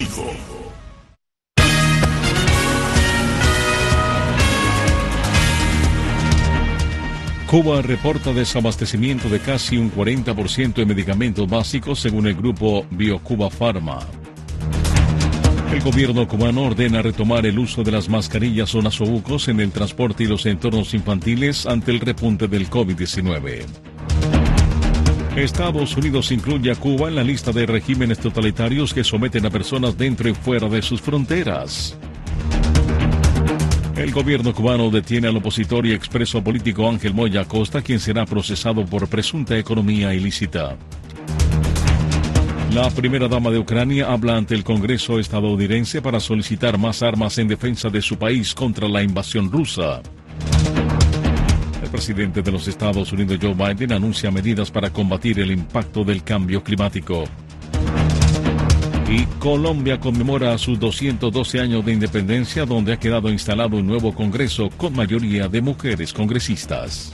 Cuba reporta desabastecimiento de casi un 40% de medicamentos básicos según el grupo BioCuba Pharma. El gobierno cubano ordena retomar el uso de las mascarillas o nasobucos en el transporte y los entornos infantiles ante el repunte del COVID-19. Estados Unidos incluye a Cuba en la lista de regímenes totalitarios que someten a personas dentro y fuera de sus fronteras. El gobierno cubano detiene al opositor y expreso político Ángel Moya Acosta, quien será procesado por presunta economía ilícita. La primera dama de Ucrania habla ante el Congreso estadounidense para solicitar más armas en defensa de su país contra la invasión rusa. El presidente de los Estados Unidos, Joe Biden, anuncia medidas para combatir el impacto del cambio climático. Y Colombia conmemora sus 212 años de independencia, donde ha quedado instalado un nuevo Congreso con mayoría de mujeres congresistas.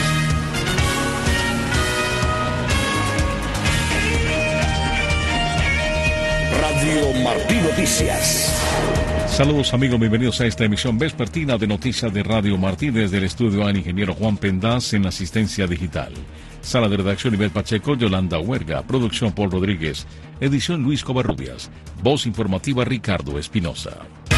Radio Martí Noticias. Saludos amigos, bienvenidos a esta emisión vespertina de Noticias de Radio Martí. Desde el estudio al ingeniero Juan Pendaz en la asistencia digital. Sala de redacción Ivette Pacheco, Yolanda Huerga, producción Paul Rodríguez, edición Luis Covarrubias, voz informativa Ricardo Espinosa.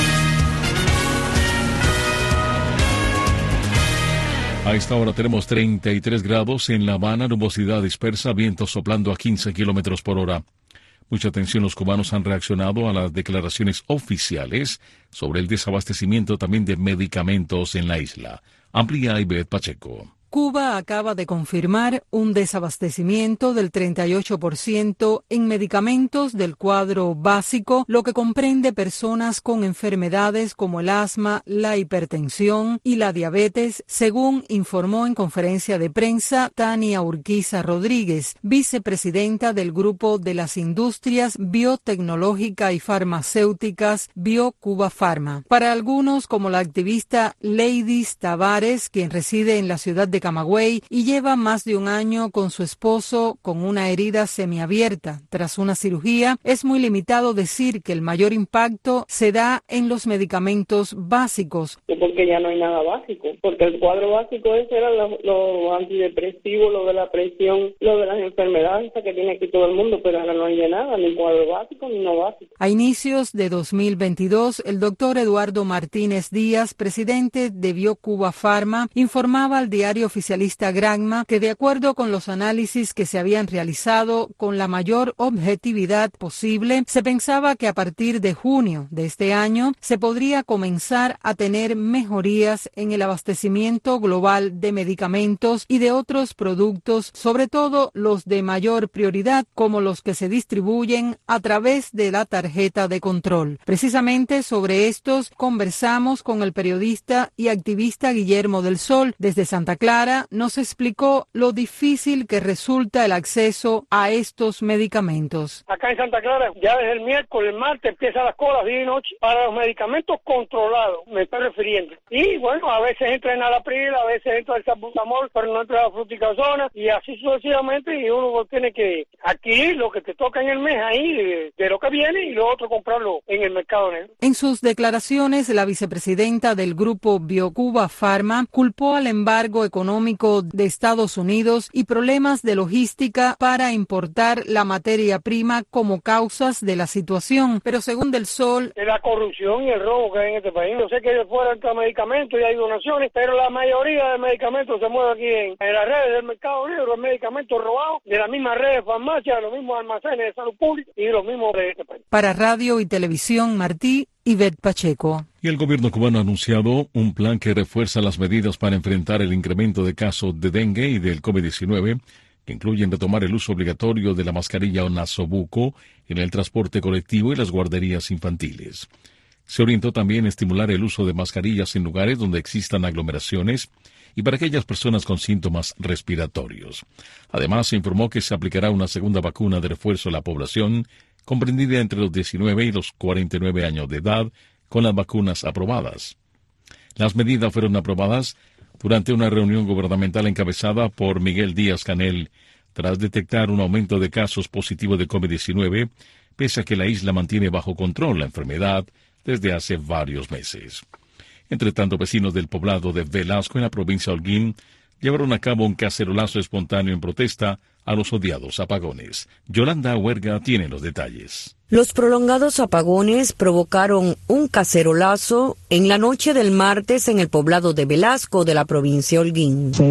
A esta hora tenemos 33 grados en La Habana, nubosidad dispersa, viento soplando a 15 kilómetros por hora. Mucha atención, los cubanos han reaccionado a las declaraciones oficiales sobre el desabastecimiento también de medicamentos en la isla. Amplía Ivette Pacheco. Cuba acaba de confirmar un desabastecimiento del 38% en medicamentos del cuadro básico, lo que comprende personas con enfermedades como el asma, la hipertensión y la diabetes, según informó en conferencia de prensa Tania Urquiza Rodríguez, vicepresidenta del Grupo de las Industrias Biotecnológica y Farmacéuticas BioCuba Pharma. Para algunos, como la activista Leidis Tavares, quien reside en la ciudad de Camagüey y lleva más de un año con su esposo con una herida semiabierta tras una cirugía, es muy limitado decir que el mayor impacto se da en los medicamentos básicos. Porque ya no hay nada básico, porque el cuadro básico ese era los antidepresivos, lo de la presión, lo de las enfermedades que tiene aquí todo el mundo, pero ahora no hay de nada, ni cuadro básico ni no básico. A inicios de 2022, el doctor Eduardo Martínez Díaz, presidente de BioCuba Pharma, informaba al diario oficialista Granma que de acuerdo con los análisis que se habían realizado con la mayor objetividad posible, se pensaba que a partir de junio de este año se podría comenzar a tener mejorías en el abastecimiento global de medicamentos y de otros productos, sobre todo los de mayor prioridad, como los que se distribuyen a través de la tarjeta de control. Precisamente sobre estos conversamos con el periodista y activista Guillermo del Sol desde Santa Clara. Nos explicó lo difícil que resulta el acceso a estos medicamentos. Acá en Santa Clara, ya desde el miércoles, el martes, empiezan las colas día y noche para los medicamentos controlados, me estoy refiriendo. Y bueno, a veces entra en Alapril, a veces entra el salbutamol, pero no entra la fluticasona, y así sucesivamente, y uno tiene que adquirir lo que te toca en el mes ahí, de lo que viene, y lo otro comprarlo en el mercado negro. En sus declaraciones, la vicepresidenta del grupo BioCuba Pharma culpó al embargo económico de Estados Unidos y problemas de logística para importar la materia prima como causas de la situación. Pero según Del Sol, la corrupción y el robo que hay en este país. Yo sé que de fuera entra medicamentos y hay donaciones, pero la mayoría de medicamentos se mueve aquí en las redes del mercado negro, el medicamentos robados de la misma red de farmacia, los mismos almacenes de salud pública y los mismos de este país. Para Radio y Televisión Martí, Ivette Pacheco. Y el gobierno cubano ha anunciado un plan que refuerza las medidas para enfrentar el incremento de casos de dengue y del COVID-19, que incluyen retomar el uso obligatorio de la mascarilla o nasobuco en el transporte colectivo y las guarderías infantiles. Se orientó también a estimular el uso de mascarillas en lugares donde existan aglomeraciones y para aquellas personas con síntomas respiratorios. Además, se informó que se aplicará una segunda vacuna de refuerzo a la población, comprendida entre los 19 y los 49 años de edad, con las vacunas aprobadas. Las medidas fueron aprobadas durante una reunión gubernamental encabezada por Miguel Díaz-Canel, tras detectar un aumento de casos positivos de COVID-19, pese a que la isla mantiene bajo control la enfermedad desde hace varios meses. Entre tanto, vecinos del poblado de Velasco, en la provincia de Holguín, llevaron a cabo un cacerolazo espontáneo en protesta a los odiados apagones. Yolanda Huerga tiene los detalles. Los prolongados apagones provocaron un cacerolazo en la noche del martes en el poblado de Velasco de la provincia de Holguín. Se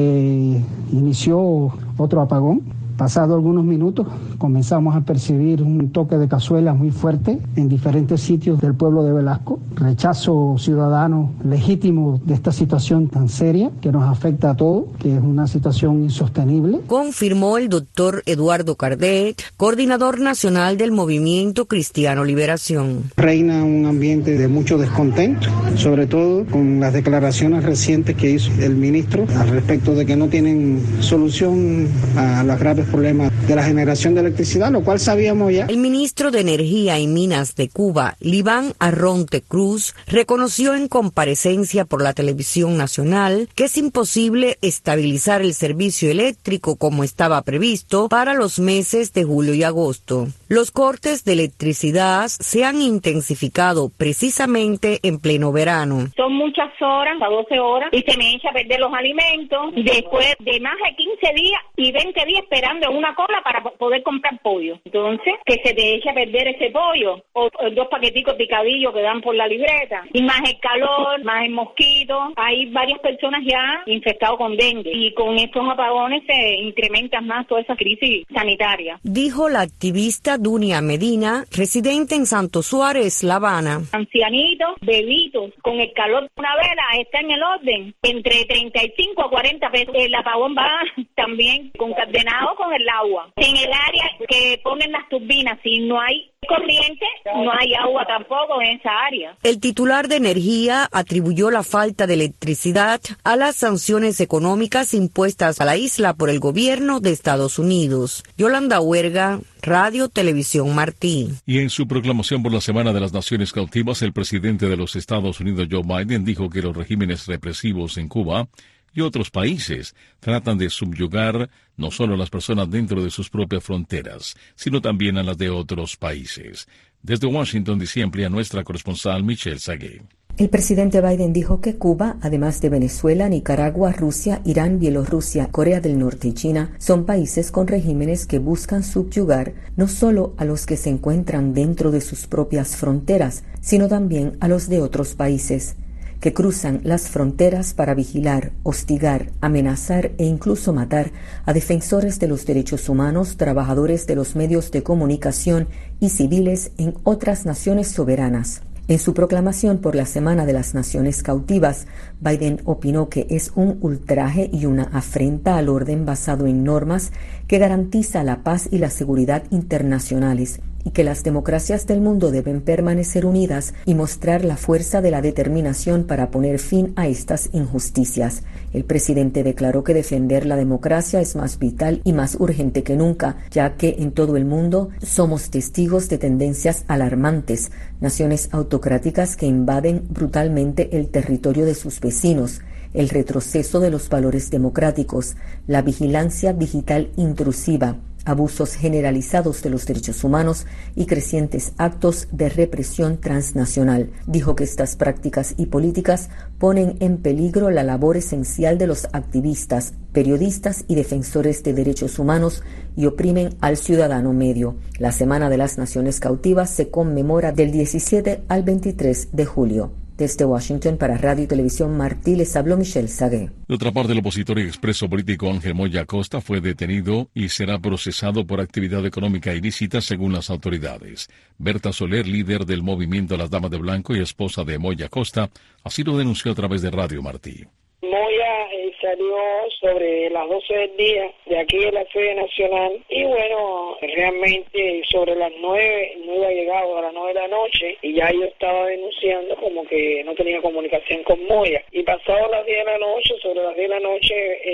inició otro apagón. Pasados algunos minutos comenzamos a percibir un toque de cazuela muy fuerte en diferentes sitios del pueblo de Velasco. Rechazo ciudadano legítimo de esta situación tan seria que nos afecta a todos, que es una situación insostenible. Confirmó el doctor Eduardo Cardet, coordinador nacional del Movimiento Cristiano Liberación. Reina un ambiente de mucho descontento, sobre todo con las declaraciones recientes que hizo el ministro al respecto de que no tienen solución a las graves problemas de la generación de electricidad, lo cual sabíamos ya. El ministro de Energía y Minas de Cuba, Liván Arronte Cruz, reconoció en comparecencia por la televisión nacional que es imposible estabilizar el servicio eléctrico como estaba previsto para los meses de julio y agosto. Los cortes de electricidad se han intensificado precisamente en pleno verano. Son muchas horas, a 12 horas, y se me echa a perder los alimentos. Después de más de 15 días y 20 días esperando en una cola para poder comprar pollo. Entonces, que se te echa a perder ese pollo, o 2 paqueticos picadillos que dan por la libreta, y más el calor, más el mosquito. Hay varias personas ya infectadas con dengue, y con estos apagones se incrementan más toda esa crisis sanitaria. Dijo la activista Dunia Medina, residente en Santo Suárez, La Habana. Ancianitos, bebitos, con el calor de una vela está en el orden, entre 35 a 40 pesos. El apagón va también concatenado con el agua. En el área que ponen las turbinas, si no hay corriente, no hay agua tampoco en esa área. El titular de Energía atribuyó la falta de electricidad a las sanciones económicas impuestas a la isla por el gobierno de Estados Unidos. Yolanda Huerga, Radio Televisión Martí. Y en su proclamación por la Semana de las Naciones Cautivas, el presidente de los Estados Unidos, Joe Biden, dijo que los regímenes represivos en Cuba y otros países tratan de subyugar no solo a las personas dentro de sus propias fronteras, sino también a las de otros países. Desde Washington, D.C. amplía nuestra corresponsal Michelle Sagué. El presidente Biden dijo que Cuba, además de Venezuela, Nicaragua, Rusia, Irán, Bielorrusia, Corea del Norte y China, son países con regímenes que buscan subyugar no solo a los que se encuentran dentro de sus propias fronteras, sino también a los de otros países, que cruzan las fronteras para vigilar, hostigar, amenazar e incluso matar a defensores de los derechos humanos, trabajadores de los medios de comunicación y civiles en otras naciones soberanas. En su proclamación por la Semana de las Naciones Cautivas, Biden opinó que es un ultraje y una afrenta al orden basado en normas que garantiza la paz y la seguridad internacionales, y que las democracias del mundo deben permanecer unidas y mostrar la fuerza de la determinación para poner fin a estas injusticias. El presidente declaró que defender la democracia es más vital y más urgente que nunca, ya que en todo el mundo somos testigos de tendencias alarmantes, naciones autocráticas que invaden brutalmente el territorio de sus vecinos, el retroceso de los valores democráticos, la vigilancia digital intrusiva, abusos generalizados de los derechos humanos y crecientes actos de represión transnacional. Dijo que estas prácticas y políticas ponen en peligro la labor esencial de los activistas, periodistas y defensores de derechos humanos y oprimen al ciudadano medio. La Semana de las Naciones Cautivas se conmemora del 17 al 23 de julio. Desde Washington para Radio y Televisión Martí les habló Michelle Sagué. De otra parte, el opositor y expreso político Ángel Moya Acosta fue detenido y será procesado por actividad económica ilícita según las autoridades. Berta Soler, líder del movimiento Las Damas de Blanco y esposa de Moya Acosta, así lo denunció a través de Radio Martí. Moya salió sobre las 12 del día de aquí de la sede nacional y bueno, realmente sobre las 9 no había llegado a las 9 de la noche y ya yo estaba denunciando como que no tenía comunicación con Moya y pasado las 10 de la noche, sobre las 10 de la noche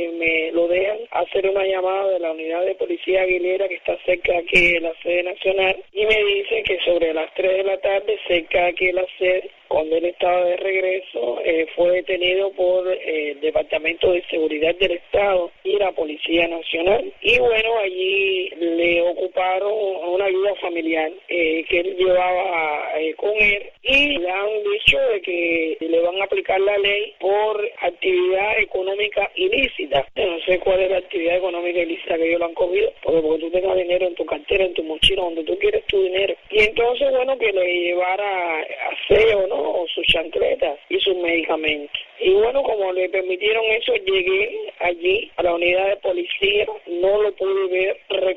me lo dejan hacer una llamada de la unidad de policía Aguilera que está cerca aquí de la sede nacional y me dice que sobre las 3 de la tarde cerca aquí de la sede Cuando él estaba de regreso, fue detenido por el Departamento de Seguridad del Estado y la Policía Nacional. Y bueno, allí le ocuparon una ayuda familiar que él llevaba con él, y le han dicho de que le van a aplicar la ley por actividad económica ilícita. No sé cuál es la actividad económica ilícita que ellos lo han cogido, porque tú tengas dinero en tu cartera, en tu mochila, donde tú quieres tu dinero. Y entonces, bueno, que le llevara aseo, ¿no? O sus chancletas y sus medicamentos. Y bueno, como le permitieron eso, llegué allí a la unidad de policía, no lo pude ver,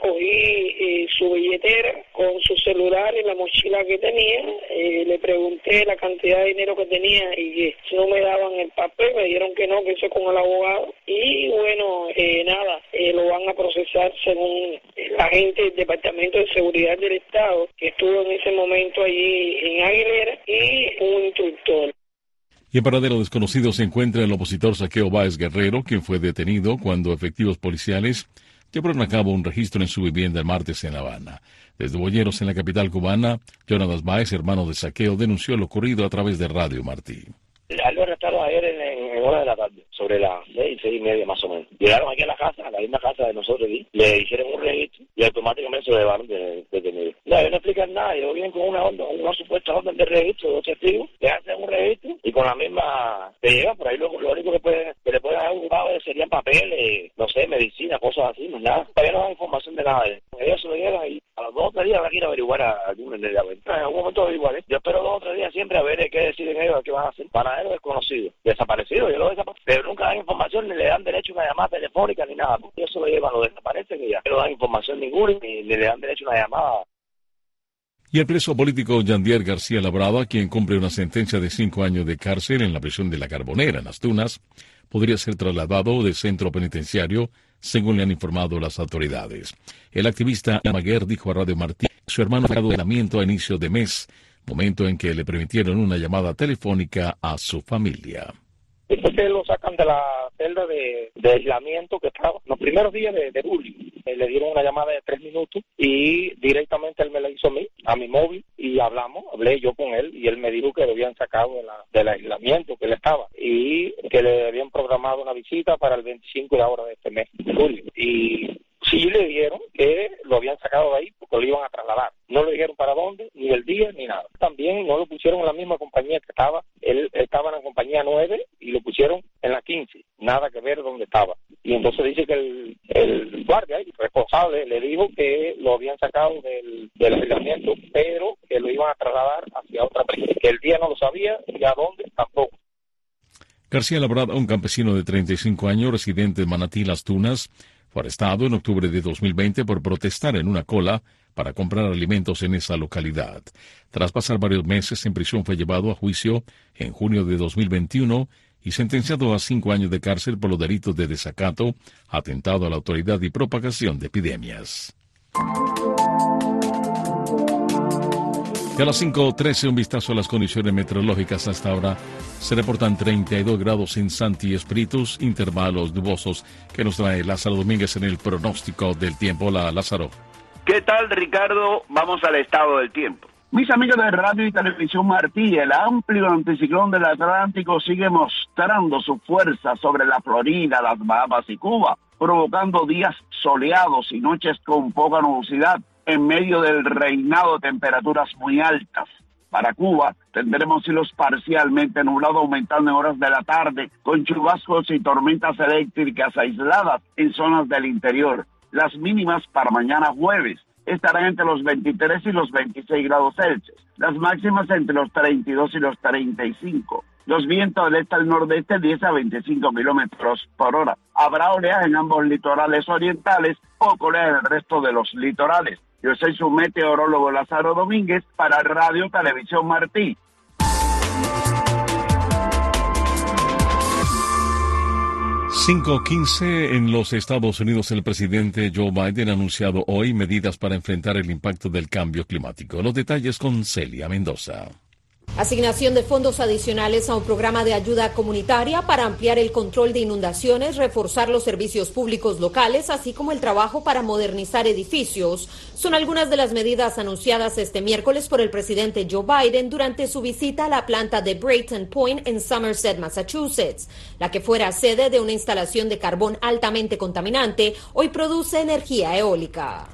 recogí su billetera con su celular y la mochila que tenía, le pregunté la cantidad de dinero que tenía y que no me daban el papel, me dijeron que no, que eso es con el abogado. Y bueno, nada, lo van a procesar según la gente del Departamento de Seguridad del Estado, que estuvo en ese momento allí en Aguilera, y un instructor. Y en paradero desconocido se encuentra el opositor Zaqueo Báez Guerrero, quien fue detenido cuando efectivos policiales llevaron a cabo un registro en su vivienda el martes en La Habana. Desde Boyeros, en la capital cubana, Jonatas Báez, hermano de Zaqueo, denunció lo ocurrido a través de Radio Martí. Lo arrestaron ayer en hora de la tarde, sobre las 6:30 más o menos. Llegaron aquí a la casa, a la misma casa de nosotros aquí, le hicieron un registro y automáticamente se lo llevaron detenido. No, ellos no explican nada, ellos vienen con una supuesta orden de registro de 2 testigos, le hacen un registro y con la misma te llevan por ahí. Lo único que le pueden dar un juzgado serían papeles, no sé, medicina, cosas así, no nada. Todavía no dan información de nada. Ellos se lo llevan y a los 2 o 3 días van a ir a averiguar a algún de la venta. En algún momento averiguaré. Yo espero 2 o 3 días siempre a ver qué deciden ellos, qué van a hacer. Panaderos desconocidos, desaparecidos, pero nunca dan información, ni le dan derecho a una llamada telefónica ni nada. Porque eso lo llevan, lo desaparecen y ya no dan información ninguna, ni le dan derecho a una llamada. Y el preso político Yandier García Labrada, quien cumple una sentencia de 5 años de cárcel en la prisión de La Carbonera, en Las Tunas, podría ser trasladado de centro penitenciario, según le han informado las autoridades. El activista Maguer dijo a Radio Martí que su hermano fue aislamiento a inicio de mes, momento en que le permitieron una llamada telefónica a su familia. Entonces lo sacan de la celda de aislamiento que estaba los primeros días de julio. Le dieron una llamada de 3 minutos y directamente él me la hizo a mi móvil, y hablé yo con él, y él me dijo que lo habían sacado del aislamiento que él estaba y que le habían programado una visita para el 25 de ahora de este mes, de julio. Y sí le dijeron que lo habían sacado de ahí porque lo iban a trasladar. No le dijeron para dónde, ni el día, ni nada. También no lo pusieron en la misma compañía que estaba. Él estaba en la compañía 9 y lo pusieron en la 15. Nada que ver dónde estaba. Y entonces dice que el guardia, el responsable, le dijo que lo habían sacado del aislamiento, pero que lo iban a trasladar hacia otra prisión. Que el día no lo sabía y a dónde tampoco. García Labrada, un campesino de 35 años, residente de Manatí, Las Tunas, fue arrestado en octubre de 2020 por protestar en una cola para comprar alimentos en esa localidad. Tras pasar varios meses en prisión, fue llevado a juicio en junio de 2021 y sentenciado a 5 años de cárcel por los delitos de desacato, atentado a la autoridad y propagación de epidemias. Y a las 5:13, un vistazo a las condiciones meteorológicas. Hasta ahora se reportan 32 grados en Santi Espíritus, intervalos nubosos, que nos trae Lázaro Domínguez en el pronóstico del tiempo. Hola, Lázaro. ¿Qué tal, Ricardo? Vamos al estado del tiempo. Mis amigos de Radio y Televisión Martí, el amplio anticiclón del Atlántico sigue mostrando su fuerza sobre la Florida, las Bahamas y Cuba, provocando días soleados y noches con poca nubosidad, en medio del reinado de temperaturas muy altas. Para Cuba tendremos cielos parcialmente nublados, aumentando en horas de la tarde, con chubascos y tormentas eléctricas aisladas en zonas del interior. Las mínimas para mañana jueves estarán entre los 23 y los 26 grados Celsius, las máximas entre los 32 y los 35. Los vientos del este al nordeste 10 a 25 kilómetros por hora. Habrá oleaje en ambos litorales orientales, poco oleaje en el resto de los litorales. Yo soy su meteorólogo Lázaro Domínguez para Radio Televisión Martí. (5:15) en los Estados Unidos, el presidente Joe Biden ha anunciado hoy medidas para enfrentar el impacto del cambio climático. Los detalles con Celia Mendoza. Asignación de fondos adicionales a un programa de ayuda comunitaria para ampliar el control de inundaciones, reforzar los servicios públicos locales, así como el trabajo para modernizar edificios, son algunas de las medidas anunciadas este miércoles por el presidente Joe Biden durante su visita a la planta de Brayton Point en Somerset, Massachusetts. La que fuera sede de una instalación de carbón altamente contaminante, hoy produce energía eólica.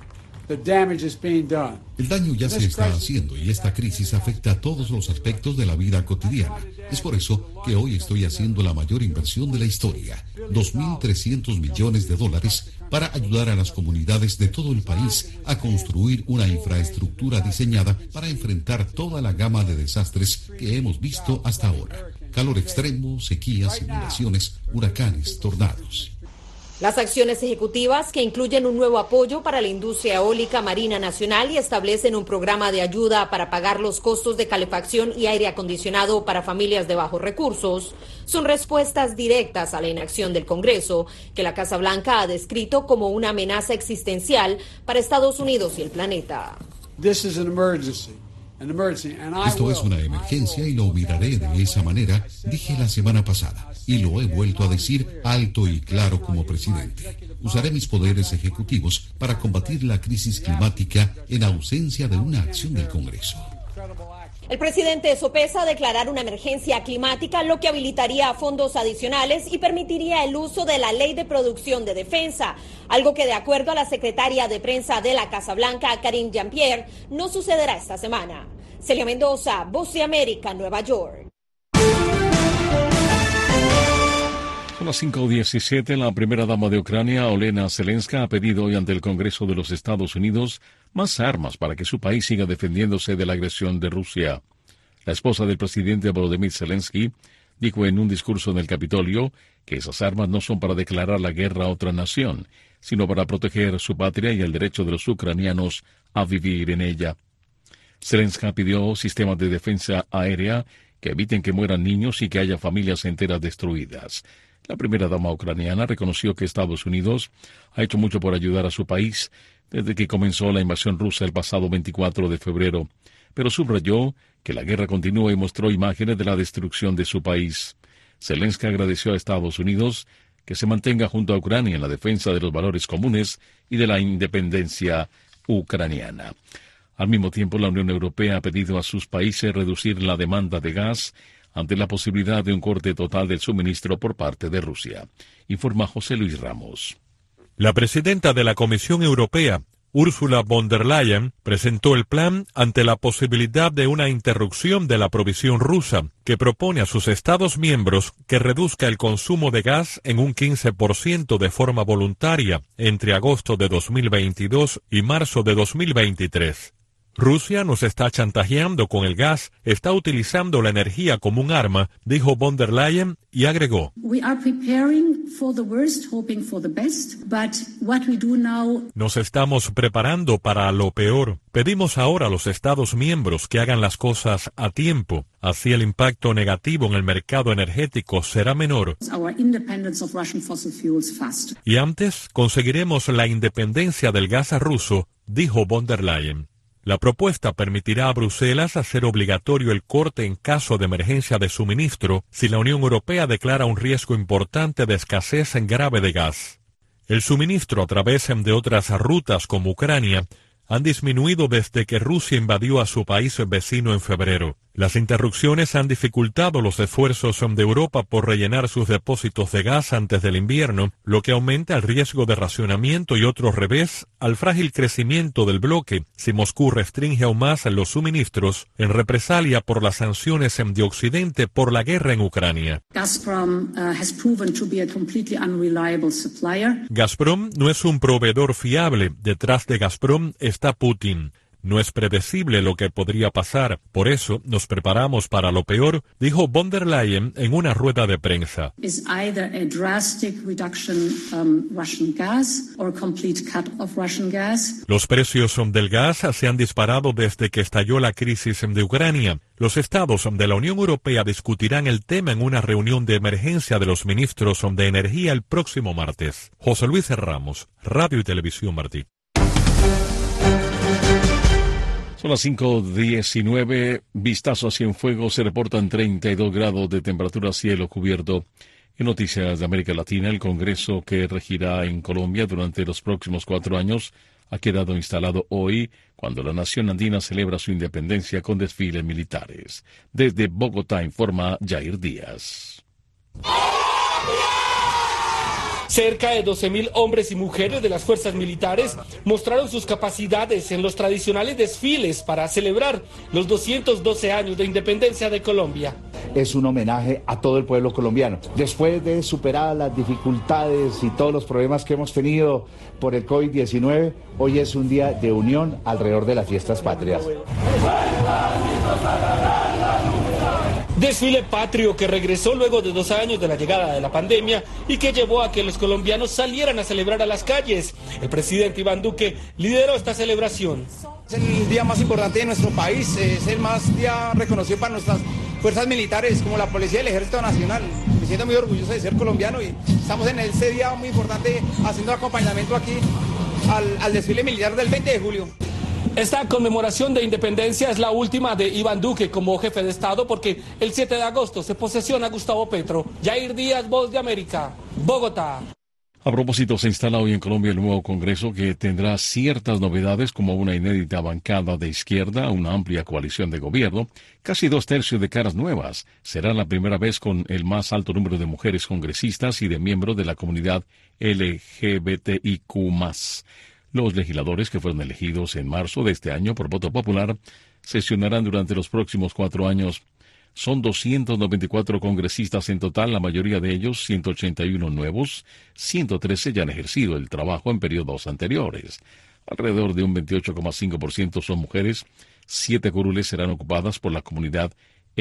El daño ya se está haciendo y esta crisis afecta a todos los aspectos de la vida cotidiana. Es por eso que hoy estoy haciendo la mayor inversión de la historia, $2.300 millones para ayudar a las comunidades de todo el país a construir una infraestructura diseñada para enfrentar toda la gama de desastres que hemos visto hasta ahora. Calor extremo, sequías, inundaciones, huracanes, tornados. Las acciones ejecutivas, que incluyen un nuevo apoyo para la industria eólica marina nacional y establecen un programa de ayuda para pagar los costos de calefacción y aire acondicionado para familias de bajos recursos, son respuestas directas a la inacción del Congreso, que la Casa Blanca ha descrito como una amenaza existencial para Estados Unidos y el planeta. Esto es una emergencia y lo miraré de esa manera, dije la semana pasada, y lo he vuelto a decir alto y claro como presidente. Usaré mis poderes ejecutivos para combatir la crisis climática en ausencia de una acción del Congreso. El presidente sopesa declarar una emergencia climática, lo que habilitaría fondos adicionales y permitiría el uso de la Ley de Producción de Defensa, algo que, de acuerdo a la secretaria de prensa de la Casa Blanca, Karine Jean-Pierre, no sucederá esta semana. Celia Mendoza, Voz de América, Nueva York. Son las 5:17. La primera dama de Ucrania, Olena Zelenska, ha pedido hoy ante el Congreso de los Estados Unidos más armas para que su país siga defendiéndose de la agresión de Rusia. La esposa del presidente Volodymyr Zelensky dijo en un discurso en el Capitolio que esas armas no son para declarar la guerra a otra nación, sino para proteger su patria y el derecho de los ucranianos a vivir en ella. Zelenska pidió sistemas de defensa aérea que eviten que mueran niños y que haya familias enteras destruidas. La primera dama ucraniana reconoció que Estados Unidos ha hecho mucho por ayudar a su país desde que comenzó la invasión rusa el pasado 24 de febrero, pero subrayó que la guerra continúa y mostró imágenes de la destrucción de su país. Zelensky agradeció a Estados Unidos que se mantenga junto a Ucrania en la defensa de los valores comunes y de la independencia ucraniana. Al mismo tiempo, la Unión Europea ha pedido a sus países reducir la demanda de gas ante la posibilidad de un corte total del suministro por parte de Rusia. Informa José Luis Ramos. La presidenta de la Comisión Europea, Ursula von der Leyen, presentó el plan ante la posibilidad de una interrupción de la provisión rusa, que propone a sus Estados miembros que reduzca el consumo de gas en un 15% de forma voluntaria entre agosto de 2022 y marzo de 2023. Rusia nos está chantajeando con el gas, está utilizando la energía como un arma, dijo von der Leyen, y agregó: Nos estamos preparando para lo peor. Pedimos ahora a los Estados miembros que hagan las cosas a tiempo. Así el impacto negativo en el mercado energético será menor. Y antes conseguiremos la independencia del gas ruso, dijo von der Leyen. La propuesta permitirá a Bruselas hacer obligatorio el corte en caso de emergencia de suministro si la Unión Europea declara un riesgo importante de escasez grave de gas. El suministro a través de otras rutas como Ucrania han disminuido desde que Rusia invadió a su país vecino en febrero. Las interrupciones han dificultado los esfuerzos de Europa por rellenar sus depósitos de gas antes del invierno, lo que aumenta el riesgo de racionamiento y otro revés al frágil crecimiento del bloque si Moscú restringe aún más los suministros en represalia por las sanciones de Occidente por la guerra en Ucrania. Gazprom no es un proveedor fiable. Detrás de Gazprom está Putin. No es predecible lo que podría pasar, por eso nos preparamos para lo peor, dijo von der Leyen en una rueda de prensa. Los precios del gas se han disparado desde que estalló la crisis de Ucrania. Los estados de la Unión Europea discutirán el tema en una reunión de emergencia de los ministros de energía el próximo martes. José Luis Ramos, Radio y Televisión Martí. Son las 5:19. Vistazo a Cienfuegos. Se reportan 32 grados de temperatura, cielo cubierto. En noticias de América Latina, el Congreso que regirá en Colombia durante los próximos 4 años ha quedado instalado hoy, cuando la nación andina celebra su independencia con desfiles militares. Desde Bogotá informa Jair Díaz. Cerca de 12.000 hombres y mujeres de las fuerzas militares mostraron sus capacidades en los tradicionales desfiles para celebrar los 212 años de independencia de Colombia. Es un homenaje a todo el pueblo colombiano. Después de superar las dificultades y todos los problemas que hemos tenido por el COVID-19, hoy es un día de unión alrededor de las fiestas patrias. Desfile patrio que regresó luego de 2 años de la llegada de la pandemia y que llevó a que los colombianos salieran a celebrar a las calles. El presidente Iván Duque lideró esta celebración. Es el día más importante de nuestro país, es el más día reconocido para nuestras fuerzas militares como la Policía y el Ejército Nacional. Me siento muy orgulloso de ser colombiano y estamos en ese día muy importante haciendo acompañamiento aquí al desfile militar del 20 de julio. Esta conmemoración de independencia es la última de Iván Duque como jefe de Estado porque el 7 de agosto se posesiona Gustavo Petro. Jair Díaz, Voz de América, Bogotá. A propósito, se instala hoy en Colombia el nuevo Congreso que tendrá ciertas novedades como una inédita bancada de izquierda, una amplia coalición de gobierno, casi 2/3 de caras nuevas. Será la primera vez con el más alto número de mujeres congresistas y de miembros de la comunidad LGBTIQ+. Los legisladores que fueron elegidos en marzo de este año por voto popular sesionarán durante los próximos 4 años. Son 294 congresistas en total, la mayoría de ellos 181 nuevos, 113 ya han ejercido el trabajo en periodos anteriores. Alrededor de un 28,5% son mujeres, 7 curules serán ocupadas por la comunidad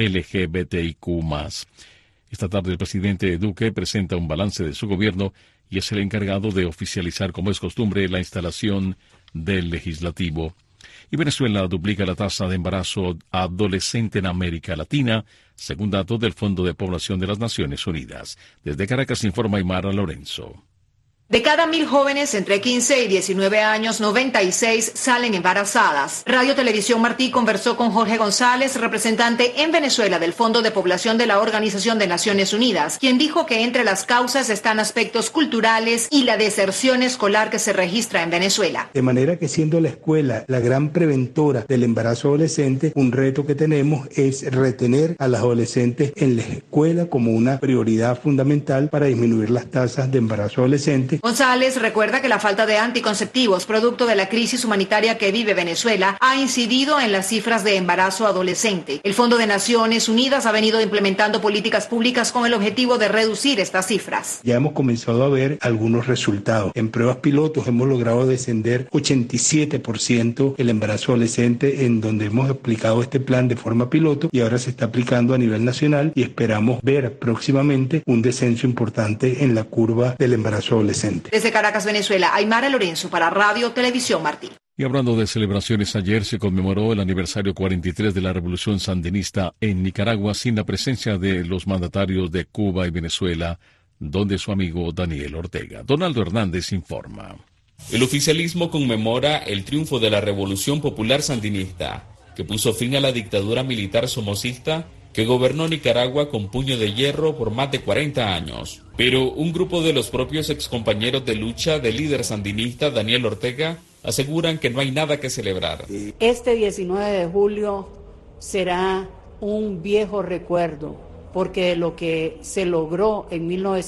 LGBTIQ+. Esta tarde el presidente Duque presenta un balance de su gobierno y es el encargado de oficializar, como es costumbre, la instalación del legislativo. Y Venezuela duplica la tasa de embarazo adolescente en América Latina, según datos del Fondo de Población de las Naciones Unidas. Desde Caracas informa Aymara Lorenzo. De cada 1.000 jóvenes entre 15 y 19 años, 96 salen embarazadas. Radio Televisión Martí conversó con Jorge González, representante en Venezuela del Fondo de Población de la Organización de Naciones Unidas, quien dijo que entre las causas están aspectos culturales y la deserción escolar que se registra en Venezuela. De manera que siendo la escuela la gran preventora del embarazo adolescente, un reto que tenemos es retener a las adolescentes en la escuela como una prioridad fundamental para disminuir las tasas de embarazo adolescente. González recuerda que la falta de anticonceptivos, producto de la crisis humanitaria que vive Venezuela, ha incidido en las cifras de embarazo adolescente. El Fondo de Naciones Unidas ha venido implementando políticas públicas con el objetivo de reducir estas cifras. Ya hemos comenzado a ver algunos resultados. En pruebas pilotos hemos logrado descender 87% el embarazo adolescente, en donde hemos aplicado este plan de forma piloto y ahora se está aplicando a nivel nacional y esperamos ver próximamente un descenso importante en la curva del embarazo adolescente. Desde Caracas, Venezuela, Aymara Lorenzo para Radio Televisión Martí. Y hablando de celebraciones, ayer se conmemoró el aniversario 43 de la Revolución Sandinista en Nicaragua sin la presencia de los mandatarios de Cuba y Venezuela, donde su amigo Daniel Ortega. Donaldo Hernández informa. El oficialismo conmemora el triunfo de la Revolución Popular Sandinista, que puso fin a la dictadura militar somocista que gobernó Nicaragua con puño de hierro por más de 40 años. Pero un grupo de los propios excompañeros de lucha del líder sandinista Daniel Ortega aseguran que no hay nada que celebrar. Este 19 de julio será un viejo recuerdo, porque de lo que se logró en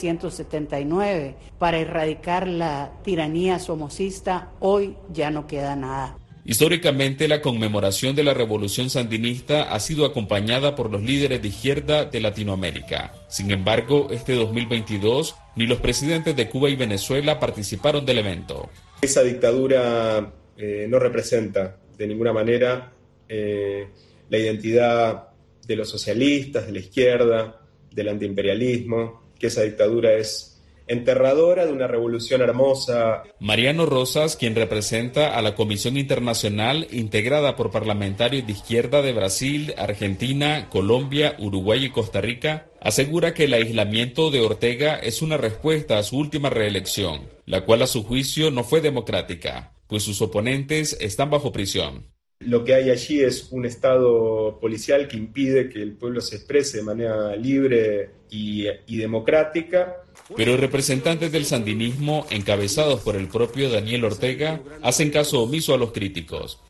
1979 para erradicar la tiranía somocista, hoy ya no queda nada. Históricamente, la conmemoración de la Revolución Sandinista ha sido acompañada por los líderes de izquierda de Latinoamérica. Sin embargo, este 2022, ni los presidentes de Cuba y Venezuela participaron del evento. Esa dictadura no representa de ninguna manera la identidad de los socialistas, de la izquierda, del antiimperialismo, que esa dictadura es enterradora de una revolución hermosa. Mariano Rosas, quien representa a la Comisión Internacional integrada por parlamentarios de izquierda de Brasil, Argentina, Colombia, Uruguay y Costa Rica, asegura que el aislamiento de Ortega es una respuesta a su última reelección, la cual a su juicio no fue democrática, pues sus oponentes están bajo prisión. Lo que hay allí es un estado policial que impide que el pueblo se exprese de manera libre y democrática. Pero representantes del sandinismo, encabezados por el propio Daniel Ortega, hacen caso omiso a los críticos.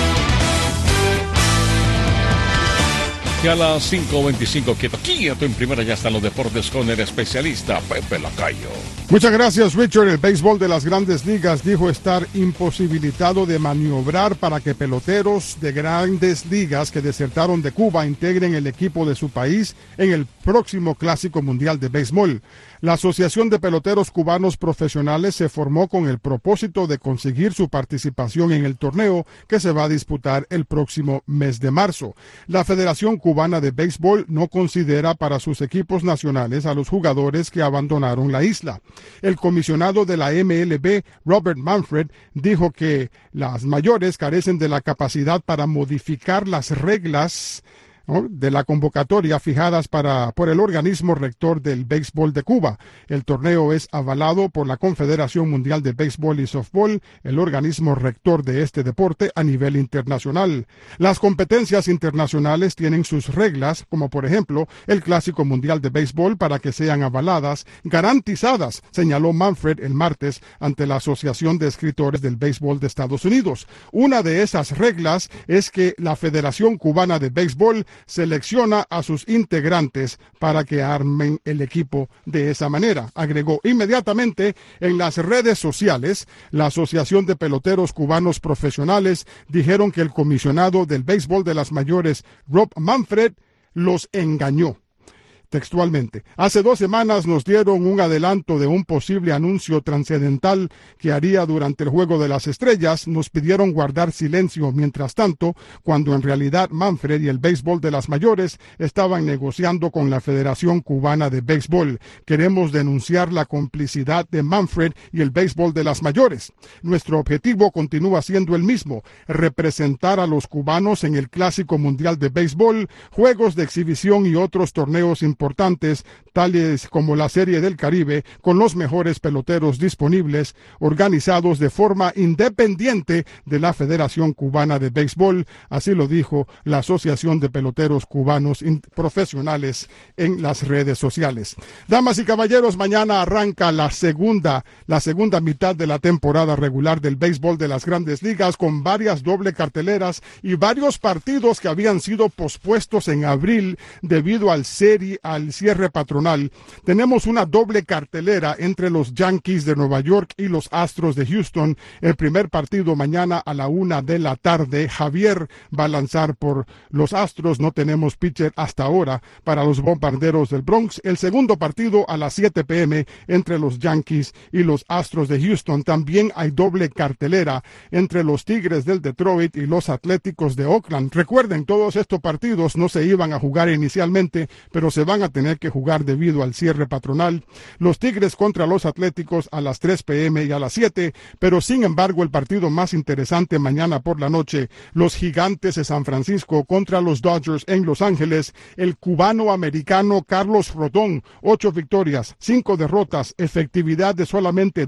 Y a las 5:25, quieto en primera, ya están los deportes con el especialista Pepe Lacayo. Muchas gracias, Richard. El béisbol de las Grandes Ligas dijo estar imposibilitado de maniobrar para que peloteros de Grandes Ligas que desertaron de Cuba integren el equipo de su país en el próximo Clásico Mundial de Béisbol. La Asociación de Peloteros Cubanos Profesionales se formó con el propósito de conseguir su participación en el torneo que se va a disputar el próximo mes de marzo. La Federación Cubana de Béisbol no considera para sus equipos nacionales a los jugadores que abandonaron la isla. El comisionado de la MLB, Robert Manfred, dijo que las mayores carecen de la capacidad para modificar las reglas de la convocatoria fijadas por el organismo rector del béisbol de Cuba. El torneo es avalado por la Confederación Mundial de Béisbol y Softball, el organismo rector de este deporte a nivel internacional. Las competencias internacionales tienen sus reglas, como por ejemplo el Clásico Mundial de Béisbol, para que sean avaladas, garantizadas, señaló Manfred el martes ante la Asociación de Escritores del Béisbol de Estados Unidos. Una de esas reglas es que la Federación Cubana de Béisbol selecciona a sus integrantes para que armen el equipo de esa manera. Agregó inmediatamente en las redes sociales, la Asociación de Peloteros Cubanos Profesionales dijeron que el comisionado del béisbol de las mayores, Rob Manfred, los engañó. Textualmente, hace 2 semanas nos dieron un adelanto de un posible anuncio trascendental que haría durante el Juego de las Estrellas. Nos pidieron guardar silencio mientras tanto, cuando en realidad Manfred y el béisbol de las mayores estaban negociando con la Federación Cubana de Béisbol. Queremos denunciar la complicidad de Manfred y el béisbol de las mayores. Nuestro objetivo continúa siendo el mismo, representar a los cubanos en el Clásico Mundial de Béisbol, juegos de exhibición y otros torneos importantes, tales como la Serie del Caribe, con los mejores peloteros disponibles, organizados de forma independiente de la Federación Cubana de Béisbol. Así lo dijo la Asociación de Peloteros Cubanos Profesionales en las redes sociales. Damas y caballeros, mañana arranca la segunda mitad de la temporada regular del béisbol de las Grandes Ligas, con varias doble carteleras y varios partidos que habían sido pospuestos en abril debido al cierre patronal. Tenemos una doble cartelera entre los Yankees de Nueva York y los Astros de Houston. El primer partido mañana a la 1:00 p.m. Javier va a lanzar por los Astros. No tenemos pitcher hasta ahora para los Bombarderos del Bronx. El segundo partido a las 7 p.m. entre los Yankees y los Astros de Houston. También hay doble cartelera entre los Tigres del Detroit y los Atléticos de Oakland. Recuerden, todos estos partidos no se iban a jugar inicialmente, pero se van a tener que jugar debido al cierre patronal. Los Tigres contra los Atléticos a las 3 p.m. y a las 7, pero sin embargo el partido más interesante mañana por la noche, los Gigantes de San Francisco contra los Dodgers en Los Ángeles. El cubano-americano Carlos Rodón, 8 victorias, 5 derrotas, efectividad de solamente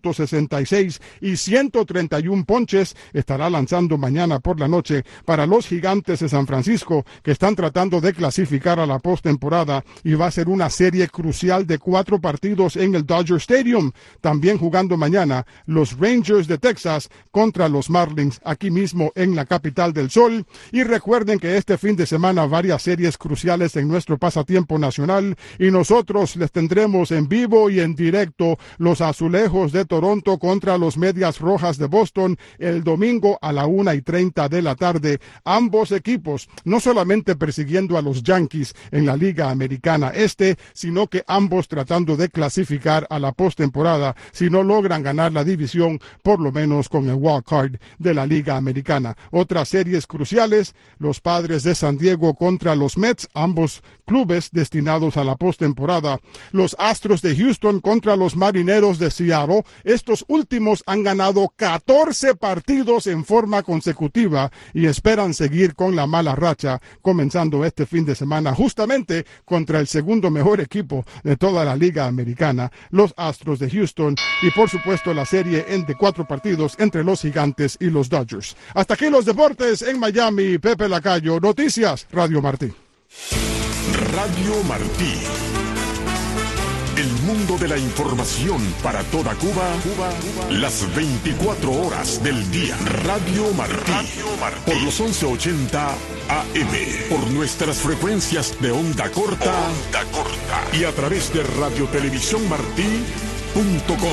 2.66 y 131 ponches, estará lanzando mañana por la noche para los Gigantes de San Francisco, que están tratando de clasificar a la postemporada, y va a ser una serie crucial de 4 partidos en el Dodger Stadium. También jugando mañana los Rangers de Texas contra los Marlins aquí mismo en la capital del sol. Y recuerden que este fin de semana varias series cruciales en nuestro pasatiempo nacional, y nosotros les tendremos en vivo y en directo los Azulejos de Toronto contra los Medias Rojas de Boston el domingo a la 1:30 p.m. Ambos equipos no solamente persiguiendo a los Yankees en la Liga Americana Este, sino que ambos tratando de clasificar a la postemporada si no logran ganar la división, por lo menos con el wild card de la Liga Americana. Otras series cruciales, los Padres de San Diego contra los Mets, ambos clubes destinados a la postemporada. Los Astros de Houston contra los Marineros de Seattle. Estos últimos han ganado 14 partidos en forma consecutiva y esperan seguir con la mala racha, comenzando este fin de semana justamente contra el segundo mejor equipo de toda la Liga Americana, los Astros de Houston, y por supuesto la serie de 4 partidos entre los Gigantes y los Dodgers. Hasta aquí los deportes en Miami. Pepe Lacayo, Noticias Radio Martí. Radio Martí. El mundo de la información para toda Cuba, las 24 horas del día. Radio Martí. Por los 1180 AM. Por nuestras frecuencias de onda corta. Y a través de radiotelevisiónmartí.com.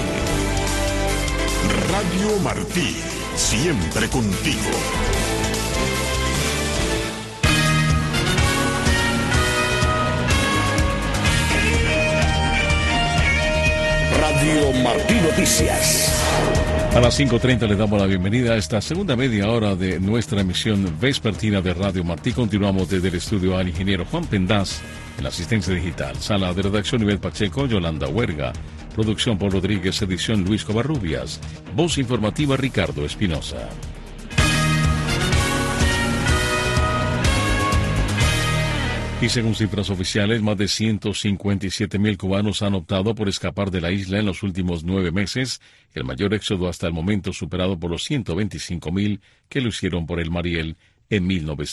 Radio Martí. Siempre contigo. Radio Martí Noticias. A las 5:30 le damos la bienvenida a esta segunda media hora de nuestra emisión vespertina de Radio Martí. Continuamos desde el estudio al ingeniero Juan Pendaz en la asistencia digital. Sala de redacción Nivel Pacheco, Yolanda Huerga. Producción Paul Rodríguez, edición Luis Covarrubias. Voz informativa Ricardo Espinosa. Y según cifras oficiales, más de 157,000 cubanos han optado por escapar de la isla en los últimos 9 meses, el mayor éxodo hasta el momento superado por los 125,000 que lo hicieron por el Mariel en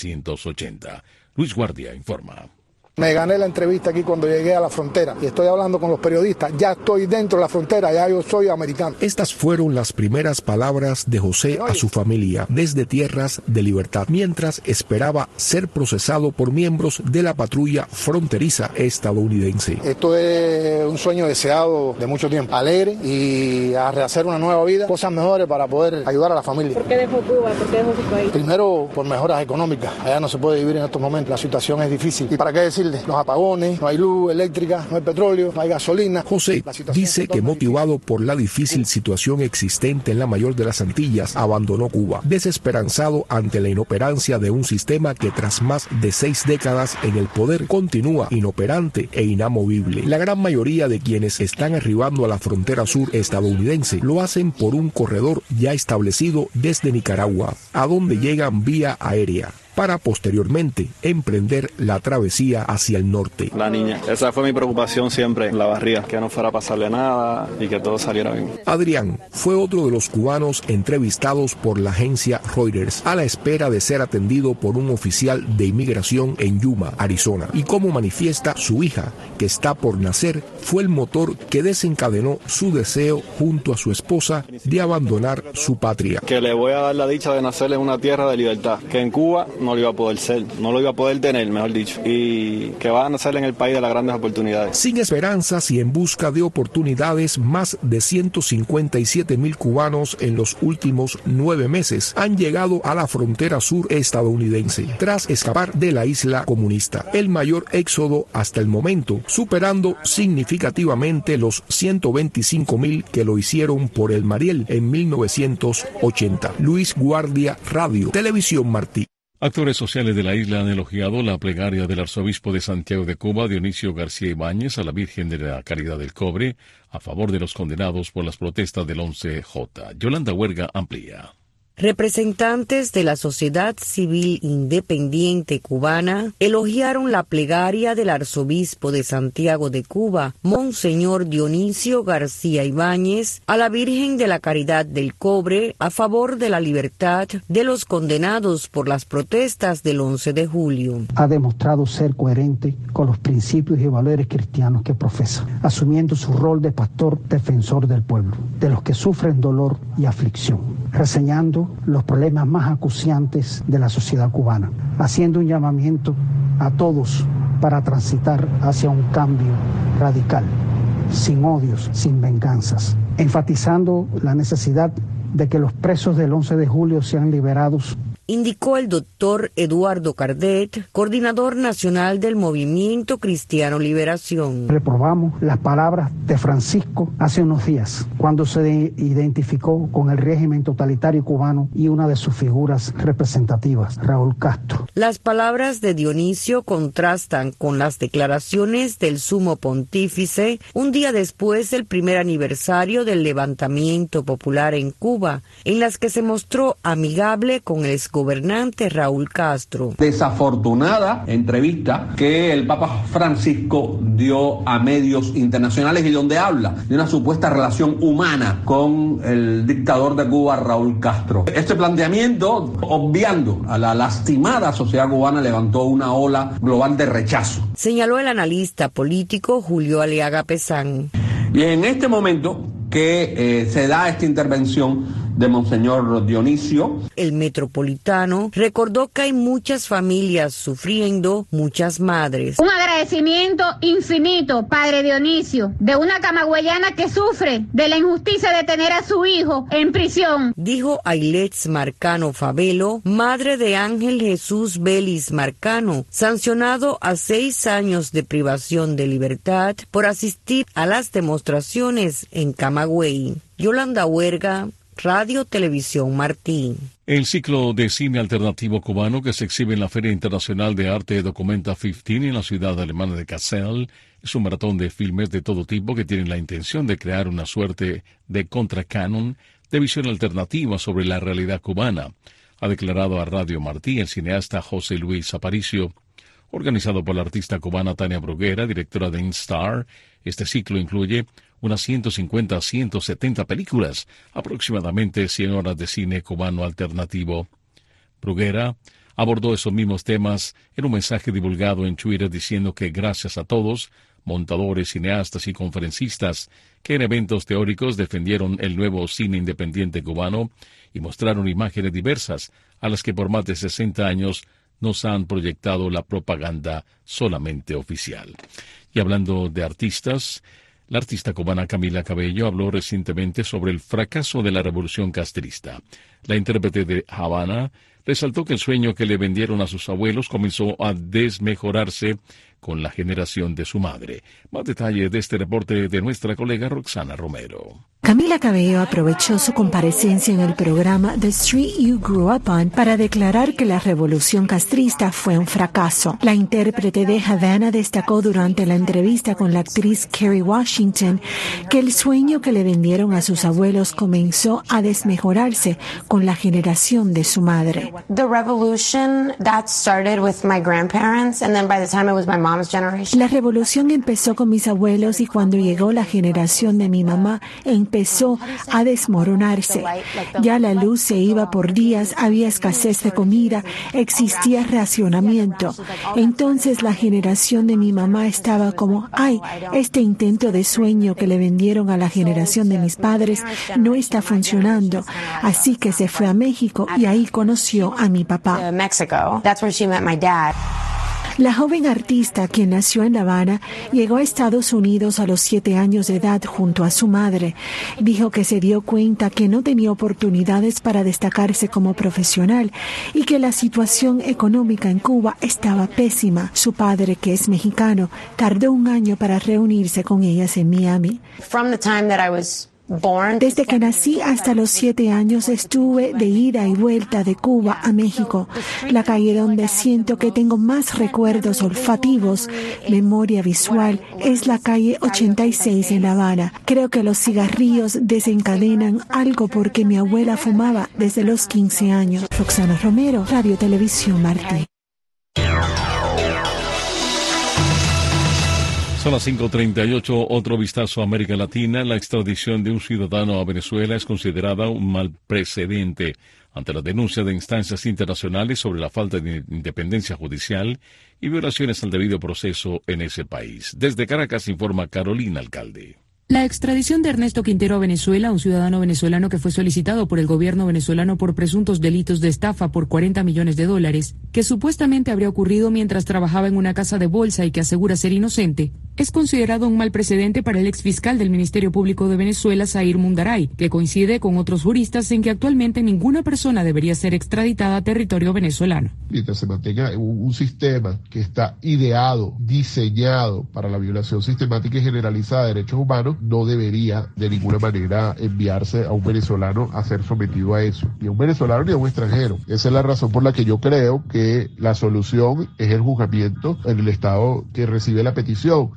1980. Luis Guardia informa. Me gané la entrevista aquí cuando llegué a la frontera y estoy hablando con los periodistas. Ya estoy dentro de la frontera, ya yo soy americano. Estas fueron las primeras palabras de José a su familia desde tierras de libertad, mientras esperaba ser procesado por miembros de la patrulla fronteriza estadounidense. Esto es un sueño deseado de mucho tiempo, alegre y a rehacer una nueva vida, cosas mejores para poder ayudar a la familia. ¿Por qué dejó Cuba? ¿Por qué dejó su país? Primero, por mejoras económicas. Allá no se puede vivir en estos momentos, la situación es difícil. ¿Y para qué decir? Los apagones, no hay luz eléctrica, no hay petróleo, no hay gasolina. José dice que motivado por la difícil situación existente en la mayor de las Antillas, abandonó Cuba, desesperanzado ante la inoperancia de un sistema que tras más de 6 décadas en el poder continúa inoperante e inamovible. La gran mayoría de quienes están arribando a la frontera sur estadounidense lo hacen por un corredor ya establecido desde Nicaragua, a donde llegan vía aérea, para posteriormente emprender la travesía hacia el norte. La niña, esa fue mi preocupación siempre, la barriga, que no fuera a pasarle nada y que todo saliera bien. Adrián fue otro de los cubanos entrevistados por la agencia Reuters a la espera de ser atendido por un oficial de inmigración en Yuma, Arizona. Y como manifiesta su hija, que está por nacer, fue el motor que desencadenó su deseo junto a su esposa de abandonar su patria. Que le voy a dar la dicha de nacer en una tierra de libertad, que en Cuba no lo iba a poder ser, no lo iba a poder tener, mejor dicho, y que van a nacer en el país de las grandes oportunidades. Sin esperanzas y en busca de oportunidades, más de 157,000 cubanos en los últimos 9 meses han llegado a la frontera sur estadounidense, tras escapar de la isla comunista, el mayor éxodo hasta el momento, superando significativamente los 125,000 que lo hicieron por el Mariel en 1980. Luis Guardia, Radio Televisión Martí. Actores sociales de la isla han elogiado la plegaria del arzobispo de Santiago de Cuba, Dionisio García Ibáñez, a la Virgen de la Caridad del Cobre, a favor de los condenados por las protestas del 11J. Yolanda Huerga amplía. Representantes de la sociedad civil independiente cubana elogiaron la plegaria del arzobispo de Santiago de Cuba, Monseñor Dionisio García Ibáñez, a la Virgen de la Caridad del Cobre a favor de la libertad de los condenados por las protestas del 11 de julio. Ha demostrado ser coherente con los principios y valores cristianos que profesa, asumiendo su rol de pastor defensor del pueblo, de los que sufren dolor y aflicción, reseñando los problemas más acuciantes de la sociedad cubana, haciendo un llamamiento a todos para transitar hacia un cambio radical, sin odios, sin venganzas, enfatizando la necesidad de que los presos del 11 de julio sean liberados. Indicó el doctor Eduardo Cardet, coordinador nacional del Movimiento Cristiano Liberación. Reprobamos las palabras de Francisco hace unos días, cuando se identificó con el régimen totalitario cubano y una de sus figuras representativas, Raúl Castro. Las palabras de Dionisio contrastan con las declaraciones del sumo pontífice un día después del primer aniversario del levantamiento popular en Cuba, en las que se mostró amigable con el exgobernante Raúl Castro. Desafortunada entrevista que el Papa Francisco dio a medios internacionales y donde habla de una supuesta relación humana con el dictador de Cuba, Raúl Castro. Este planteamiento, obviando a la lastimada sociedad cubana, levantó una ola global de rechazo. Señaló el analista político Julio Aliaga Pesán. Y en este momento que se da esta intervención de Monseñor Dionisio, el metropolitano recordó que hay muchas familias sufriendo, muchas madres. Un agradecimiento infinito, Padre Dionisio, de una camagüeyana que sufre de la injusticia de tener a su hijo en prisión. Dijo Ailets Marcano Favelo, madre de Ángel Jesús Vélez Marcano, sancionado a 6 años de privación de libertad por asistir a las demostraciones en Camagüey. Yolanda Huerga, Radio Televisión Martí. El ciclo de cine alternativo cubano que se exhibe en la Feria Internacional de Arte Documenta 15 en la ciudad alemana de Kassel es un maratón de filmes de todo tipo que tienen la intención de crear una suerte de contracanon de visión alternativa sobre la realidad cubana, ha declarado a Radio Martí el cineasta José Luis Aparicio. Organizado por la artista cubana Tania Bruguera, directora de Instar, este ciclo incluye unas 150 a 170 películas, aproximadamente 100 horas de cine cubano alternativo. Bruguera abordó esos mismos temas en un mensaje divulgado en Twitter diciendo que gracias a todos, montadores, cineastas y conferencistas, que en eventos teóricos defendieron el nuevo cine independiente cubano y mostraron imágenes diversas a las que por más de 60 años nos han proyectado la propaganda solamente oficial. Y hablando de artistas, la artista cubana Camila Cabello habló recientemente sobre el fracaso de la revolución castrista. La intérprete de Habana resaltó que el sueño que le vendieron a sus abuelos comenzó a desmejorarse con la generación de su madre. Más detalles de este reporte de nuestra colega Roxana Romero. Camila Cabello aprovechó su comparecencia en el programa The Street You Grew Up On para declarar que la revolución castrista fue un fracaso. La intérprete de Havana destacó durante la entrevista con la actriz Kerry Washington que el sueño que le vendieron a sus abuelos comenzó a desmejorarse con la generación de su madre. The revolution that started with my grandparents and then by the time it was my mom's generation. La revolución empezó con mis abuelos y cuando llegó la generación de mi mamá empezó a desmoronarse. Ya la luz se iba por días, había escasez de comida, existía racionamiento. Entonces la generación de mi mamá estaba como, ay, este intento de sueño que le vendieron a la generación de mis padres no está funcionando. Así que se fue a México y ahí conoció a mi papá. La joven artista, quien nació en La Habana, llegó a Estados Unidos a los 7 años de edad junto a su madre. Dijo que se dio cuenta que no tenía oportunidades para destacarse como profesional y que la situación económica en Cuba estaba pésima. Su padre, que es mexicano, tardó 1 año para reunirse con ellas en Miami. Desde que nací hasta los 7 años estuve de ida y vuelta de Cuba a México. La calle donde siento que tengo más recuerdos olfativos, memoria visual, es la calle 86 en La Habana. Creo que los cigarrillos desencadenan algo porque mi abuela fumaba desde los 15 años. Roxana Romero, Radio Televisión Martí. Son las 5:38, otro vistazo a América Latina. La extradición de un ciudadano a Venezuela es considerada un mal precedente ante la denuncia de instancias internacionales sobre la falta de independencia judicial y violaciones al debido proceso en ese país. Desde Caracas informa Carolina Alcalde. La extradición de Ernesto Quintero a Venezuela, un ciudadano venezolano que fue solicitado por el gobierno venezolano por presuntos delitos de estafa por $40 millones, que supuestamente habría ocurrido mientras trabajaba en una casa de bolsa y que asegura ser inocente, es considerado un mal precedente para el exfiscal del Ministerio Público de Venezuela, Zair Mundaray, que coincide con otros juristas en que actualmente ninguna persona debería ser extraditada a territorio venezolano. Mientras se mantenga un sistema que está ideado, diseñado para la violación sistemática y generalizada de derechos humanos, no debería de ninguna manera enviarse a un venezolano a ser sometido a eso, ni a un venezolano ni a un extranjero. Esa es la razón por la que yo creo que la solución es el juzgamiento en el estado que recibe la petición.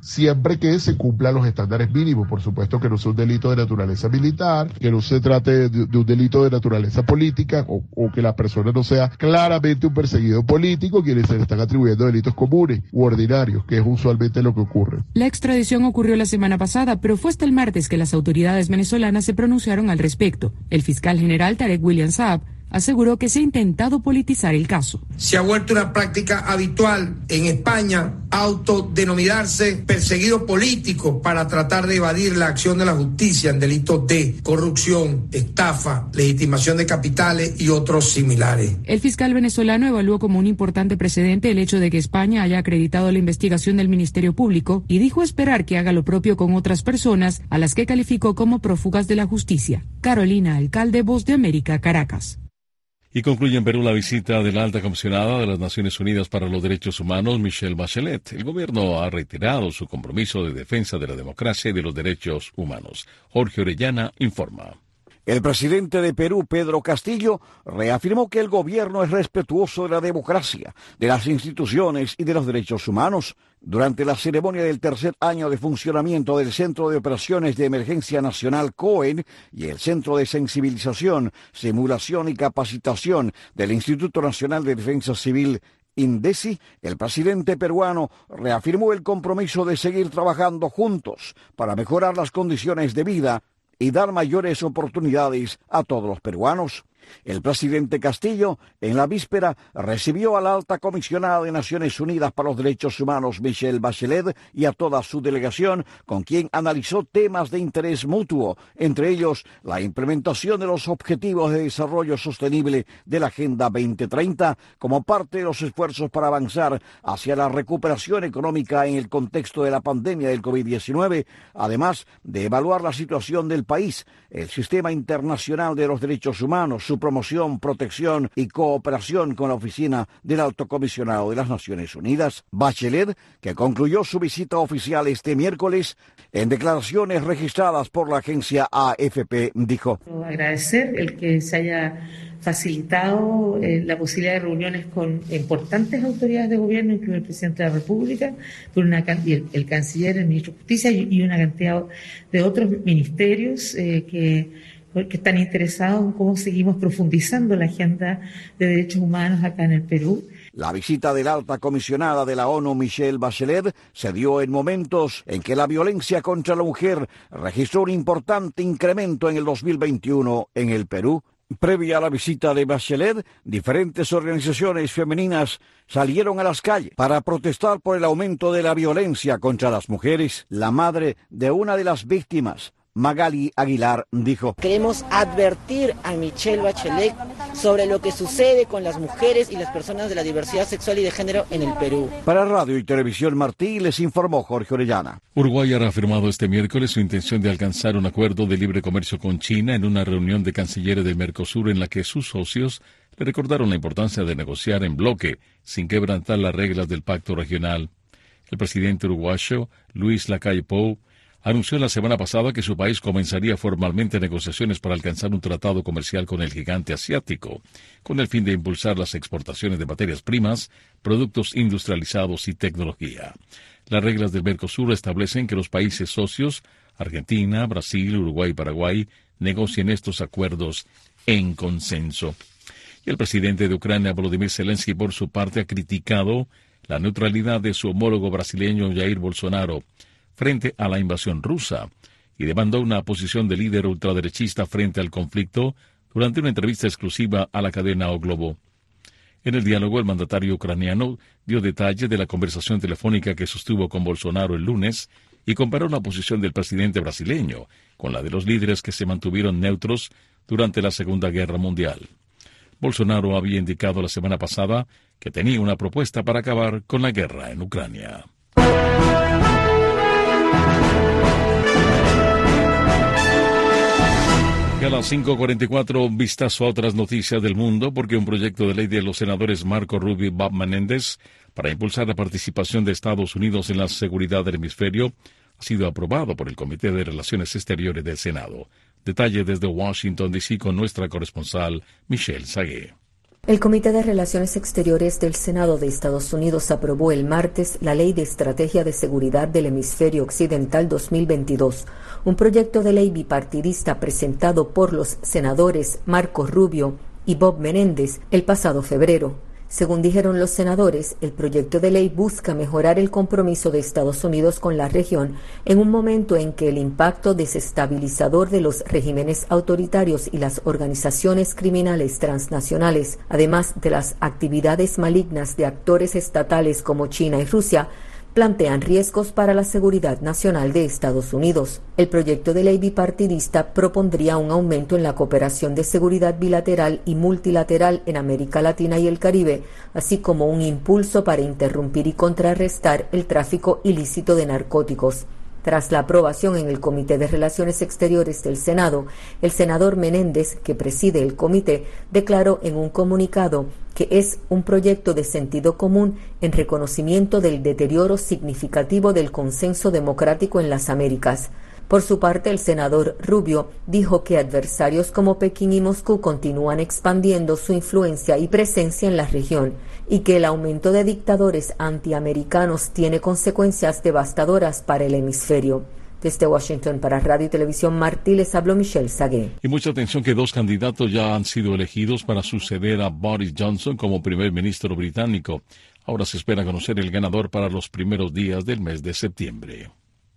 siempre que se cumplan los estándares mínimos. Por supuesto que no sea un delito de naturaleza militar, que no se trate de un delito de naturaleza política o que la persona no sea claramente un perseguido político, quienes se le están atribuyendo delitos comunes u ordinarios, que es usualmente lo que ocurre. La extradición ocurrió la semana pasada, pero fue hasta el martes que las autoridades venezolanas se pronunciaron al respecto. El fiscal general Tarek William Saab aseguró que se ha intentado politizar el caso. Se ha vuelto una práctica habitual en España autodenominarse perseguido político para tratar de evadir la acción de la justicia en delitos de corrupción, estafa, legitimación de capitales y otros similares. El fiscal venezolano evaluó como un importante precedente el hecho de que España haya acreditado la investigación del Ministerio Público y dijo esperar que haga lo propio con otras personas a las que calificó como prófugas de la justicia. Carolina Alcalde, Voz de América, Caracas. Y concluye en Perú la visita de la alta comisionada de las Naciones Unidas para los Derechos Humanos, Michelle Bachelet. El gobierno ha reiterado su compromiso de defensa de la democracia y de los derechos humanos. Jorge Orellana informa. El presidente de Perú, Pedro Castillo, reafirmó que el gobierno es respetuoso de la democracia, de las instituciones y de los derechos humanos. Durante la ceremonia del tercer año de funcionamiento del Centro de Operaciones de Emergencia Nacional COEN y el Centro de Sensibilización, Simulación y Capacitación del Instituto Nacional de Defensa Civil, INDECI, el presidente peruano reafirmó el compromiso de seguir trabajando juntos para mejorar las condiciones de vida y dar mayores oportunidades a todos los peruanos. El presidente Castillo, en la víspera, recibió a la alta comisionada de Naciones Unidas para los Derechos Humanos, Michelle Bachelet, y a toda su delegación, con quien analizó temas de interés mutuo, entre ellos la implementación de los Objetivos de Desarrollo Sostenible de la Agenda 2030, como parte de los esfuerzos para avanzar hacia la recuperación económica en el contexto de la pandemia del COVID-19, además de evaluar la situación del país, el sistema internacional de los derechos humanos, su promoción, protección y cooperación con la Oficina del Alto Comisionado de las Naciones Unidas. Bachelet, que concluyó su visita oficial este miércoles, en declaraciones registradas por la agencia AFP, dijo: agradecer el que se haya facilitado la posibilidad de reuniones con importantes autoridades de gobierno, incluido el presidente de la República, el canciller, el ministro de Justicia y una cantidad de otros ministerios que están interesados en cómo seguimos profundizando la agenda de derechos humanos acá en el Perú. La visita de la alta comisionada de la ONU, Michelle Bachelet, se dio en momentos en que la violencia contra la mujer registró un importante incremento en el 2021 en el Perú. Previa a la visita de Bachelet, diferentes organizaciones femeninas salieron a las calles para protestar por el aumento de la violencia contra las mujeres. La madre de una de las víctimas, Magali Aguilar, dijo: queremos advertir a Michelle Bachelet sobre lo que sucede con las mujeres y las personas de la diversidad sexual y de género en el Perú. Para Radio y Televisión Martí les informó Jorge Orellana. Uruguay ha reafirmado este miércoles su intención de alcanzar un acuerdo de libre comercio con China en una reunión de cancilleres del Mercosur en la que sus socios le recordaron la importancia de negociar en bloque sin quebrantar las reglas del pacto regional. El presidente uruguayo, Luis Lacalle Pou, anunció la semana pasada que su país comenzaría formalmente negociaciones para alcanzar un tratado comercial con el gigante asiático, con el fin de impulsar las exportaciones de materias primas, productos industrializados y tecnología. Las reglas del Mercosur establecen que los países socios, Argentina, Brasil, Uruguay y Paraguay, negocien estos acuerdos en consenso. Y el presidente de Ucrania, Volodymyr Zelensky, por su parte, ha criticado la neutralidad de su homólogo brasileño Jair Bolsonaro frente a la invasión rusa y demandó una posición de líder ultraderechista frente al conflicto durante una entrevista exclusiva a la cadena O Globo. En el diálogo, el mandatario ucraniano dio detalles de la conversación telefónica que sostuvo con Bolsonaro el lunes y comparó la posición del presidente brasileño con la de los líderes que se mantuvieron neutros durante la Segunda Guerra Mundial. Bolsonaro había indicado la semana pasada que tenía una propuesta para acabar con la guerra en Ucrania. Y a las 5:44, vistazo a otras noticias del mundo, porque un proyecto de ley de los senadores Marco Rubio y Bob Menéndez para impulsar la participación de Estados Unidos en la seguridad del hemisferio ha sido aprobado por el Comité de Relaciones Exteriores del Senado. Detalle desde Washington, D.C. con nuestra corresponsal Michelle Sagué. El Comité de Relaciones Exteriores del Senado de Estados Unidos aprobó el martes la Ley de Estrategia de Seguridad del Hemisferio Occidental 2022, un proyecto de ley bipartidista presentado por los senadores Marco Rubio y Bob Menéndez el pasado febrero. Según dijeron los senadores, el proyecto de ley busca mejorar el compromiso de Estados Unidos con la región en un momento en que el impacto desestabilizador de los regímenes autoritarios y las organizaciones criminales transnacionales, además de las actividades malignas de actores estatales como China y Rusia, plantean riesgos para la seguridad nacional de Estados Unidos. El proyecto de ley bipartidista propondría un aumento en la cooperación de seguridad bilateral y multilateral en América Latina y el Caribe, así como un impulso para interrumpir y contrarrestar el tráfico ilícito de narcóticos. Tras la aprobación en el Comité de Relaciones Exteriores del Senado, el senador Menéndez, que preside el comité, declaró en un comunicado que es un proyecto de sentido común en reconocimiento del deterioro significativo del consenso democrático en las Américas. Por su parte, el senador Rubio dijo que adversarios como Pekín y Moscú continúan expandiendo su influencia y presencia en la región y que el aumento de dictadores antiamericanos tiene consecuencias devastadoras para el hemisferio. Desde Washington para Radio y Televisión Martí les habló Michelle Sagué. Y mucha atención que 2 candidatos ya han sido elegidos para suceder a Boris Johnson como primer ministro británico. Ahora se espera conocer el ganador para los primeros días del mes de septiembre.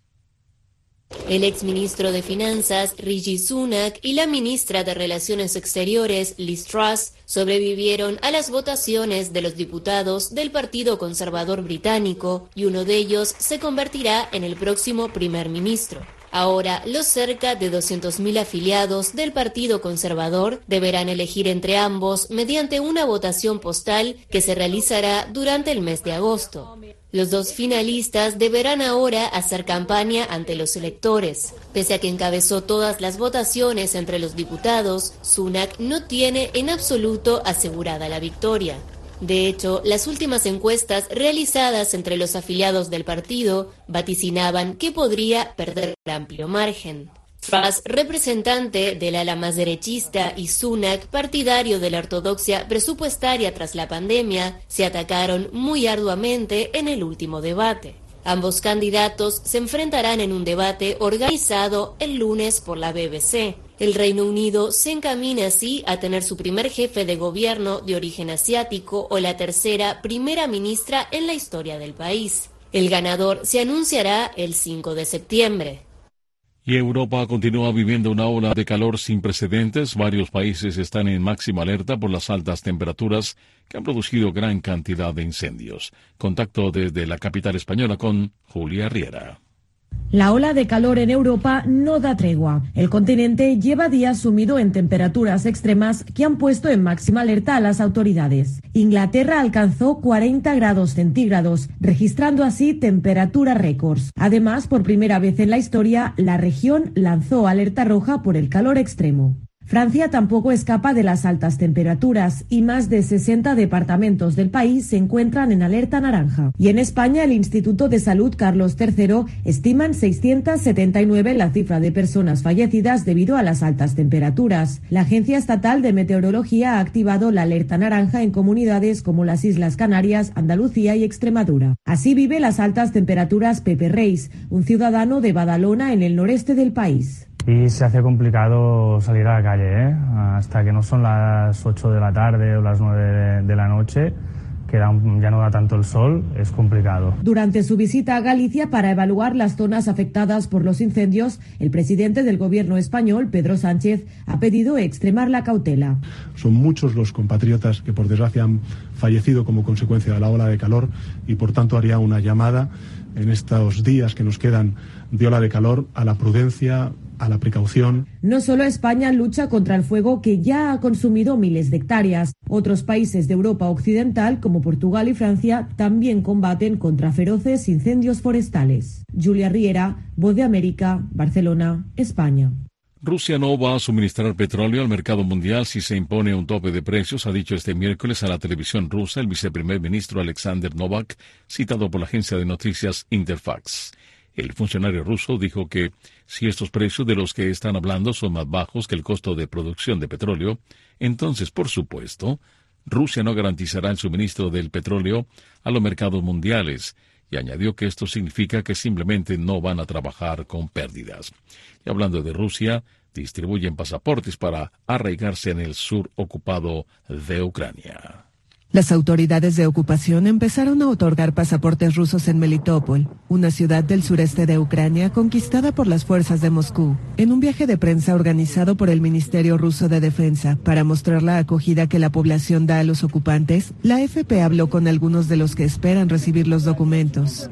El exministro de Finanzas, Rishi Sunak, y la ministra de Relaciones Exteriores, Liz Truss, sobrevivieron a las votaciones de los diputados del Partido Conservador Británico y uno de ellos se convertirá en el próximo primer ministro. Ahora, los cerca de 200.000 afiliados del Partido Conservador deberán elegir entre ambos mediante una votación postal que se realizará durante el mes de agosto. Los 2 finalistas deberán ahora hacer campaña ante los electores. Pese a que encabezó todas las votaciones entre los diputados, Sunak no tiene en absoluto asegurada la victoria. De hecho, las últimas encuestas realizadas entre los afiliados del partido vaticinaban que podría perder por amplio margen. Truss, representante del ala más derechista, y Sunak, partidario de la ortodoxia presupuestaria tras la pandemia, se atacaron muy arduamente en el último debate. Ambos candidatos se enfrentarán en un debate organizado el lunes por la BBC. El Reino Unido se encamina así a tener su primer jefe de gobierno de origen asiático o la tercera primera ministra en la historia del país. El ganador se anunciará el 5 de septiembre. Y Europa continúa viviendo una ola de calor sin precedentes. Varios países están en máxima alerta por las altas temperaturas que han producido gran cantidad de incendios. Contacto desde la capital española con Julia Riera. La ola de calor en Europa no da tregua. El continente lleva días sumido en temperaturas extremas que han puesto en máxima alerta a las autoridades. Inglaterra alcanzó 40 grados centígrados, registrando así temperaturas récords. Además, por primera vez en la historia, la región lanzó alerta roja por el calor extremo. Francia tampoco escapa de las altas temperaturas y más de 60 departamentos del país se encuentran en alerta naranja. Y en España, el Instituto de Salud Carlos III estiman 679 la cifra de personas fallecidas debido a las altas temperaturas. La Agencia Estatal de Meteorología ha activado la alerta naranja en comunidades como las Islas Canarias, Andalucía y Extremadura. Así vive las altas temperaturas Pepe Reis, un ciudadano de Badalona en el noreste del país. Y se hace complicado salir a la calle, hasta que no son las 8 de la tarde o las 9 de la noche, que ya no da tanto el sol, es complicado. Durante su visita a Galicia para evaluar las zonas afectadas por los incendios, el presidente del gobierno español, Pedro Sánchez, ha pedido extremar la cautela. Son muchos los compatriotas que por desgracia han fallecido como consecuencia de la ola de calor y por tanto haría una llamada en estos días que nos quedan de ola de calor a la prudencia, a la precaución. No solo España lucha contra el fuego que ya ha consumido miles de hectáreas. Otros países de Europa Occidental, como Portugal y Francia, también combaten contra feroces incendios forestales. Julia Riera, Voz de América, Barcelona, España. Rusia no va a suministrar petróleo al mercado mundial si se impone un tope de precios, ha dicho este miércoles a la televisión rusa el viceprimer ministro Alexander Novak, citado por la agencia de noticias Interfax. El funcionario ruso dijo que si estos precios de los que están hablando son más bajos que el costo de producción de petróleo, entonces, por supuesto, Rusia no garantizará el suministro del petróleo a los mercados mundiales y añadió que esto significa que simplemente no van a trabajar con pérdidas. Y hablando de Rusia, distribuyen pasaportes para arraigarse en el sur ocupado de Ucrania. Las autoridades de ocupación empezaron a otorgar pasaportes rusos en Melitopol, una ciudad del sureste de Ucrania conquistada por las fuerzas de Moscú, en un viaje de prensa organizado por el Ministerio Ruso de Defensa para mostrar la acogida que la población da a los ocupantes. La AFP habló con algunos de los que esperan recibir los documentos.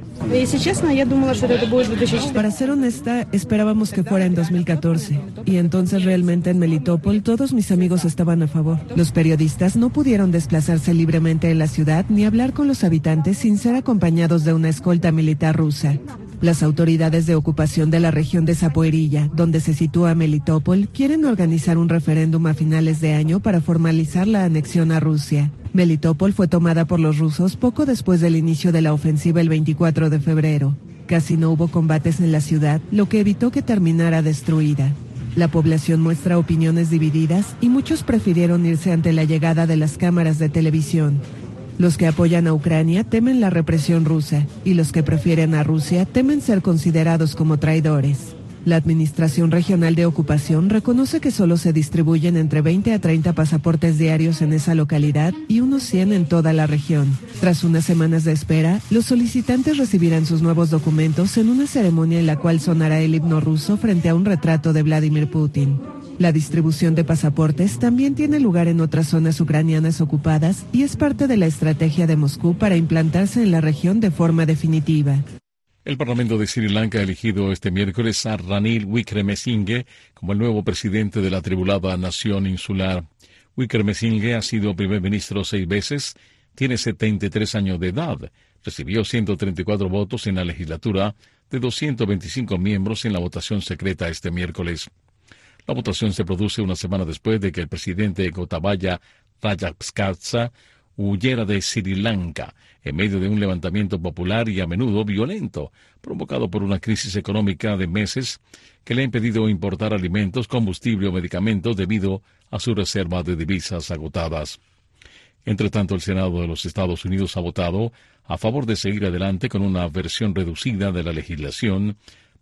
Para ser honesta, esperábamos que fuera en 2014, y entonces realmente en Melitopol todos mis amigos estaban a favor. Los periodistas no pudieron desplazarse libremente en la ciudad ni hablar con los habitantes sin ser acompañados de una escolta militar rusa. Las autoridades de ocupación de la región de Zaporizhia, donde se sitúa Melitopol, quieren organizar un referéndum a finales de año para formalizar la anexión a Rusia. Melitopol fue tomada por los rusos poco después del inicio de la ofensiva el 24 de febrero. Casi no hubo combates en la ciudad, lo que evitó que terminara destruida. La población muestra opiniones divididas y muchos prefirieron irse ante la llegada de las cámaras de televisión. Los que apoyan a Ucrania temen la represión rusa y los que prefieren a Rusia temen ser considerados como traidores. La Administración Regional de Ocupación reconoce que solo se distribuyen entre 20 a 30 pasaportes diarios en esa localidad y unos 100 en toda la región. Tras unas semanas de espera, los solicitantes recibirán sus nuevos documentos en una ceremonia en la cual sonará el himno ruso frente a un retrato de Vladimir Putin. La distribución de pasaportes también tiene lugar en otras zonas ucranianas ocupadas y es parte de la estrategia de Moscú para implantarse en la región de forma definitiva. El Parlamento de Sri Lanka ha elegido este miércoles a Ranil Wickremesinghe como el nuevo presidente de la atribulada nación insular. Wickremesinghe ha sido primer ministro 6 veces, tiene 73 años de edad, recibió 134 votos en la legislatura de 225 miembros en la votación secreta este miércoles. La votación se produce una semana después de que el presidente Gotabaya Rajapaksa huyera de Sri Lanka en medio de un levantamiento popular y a menudo violento, provocado por una crisis económica de meses que le ha impedido importar alimentos, combustible o medicamentos debido a su reserva de divisas agotadas. Entre tanto, el Senado de los Estados Unidos ha votado a favor de seguir adelante con una versión reducida de la legislación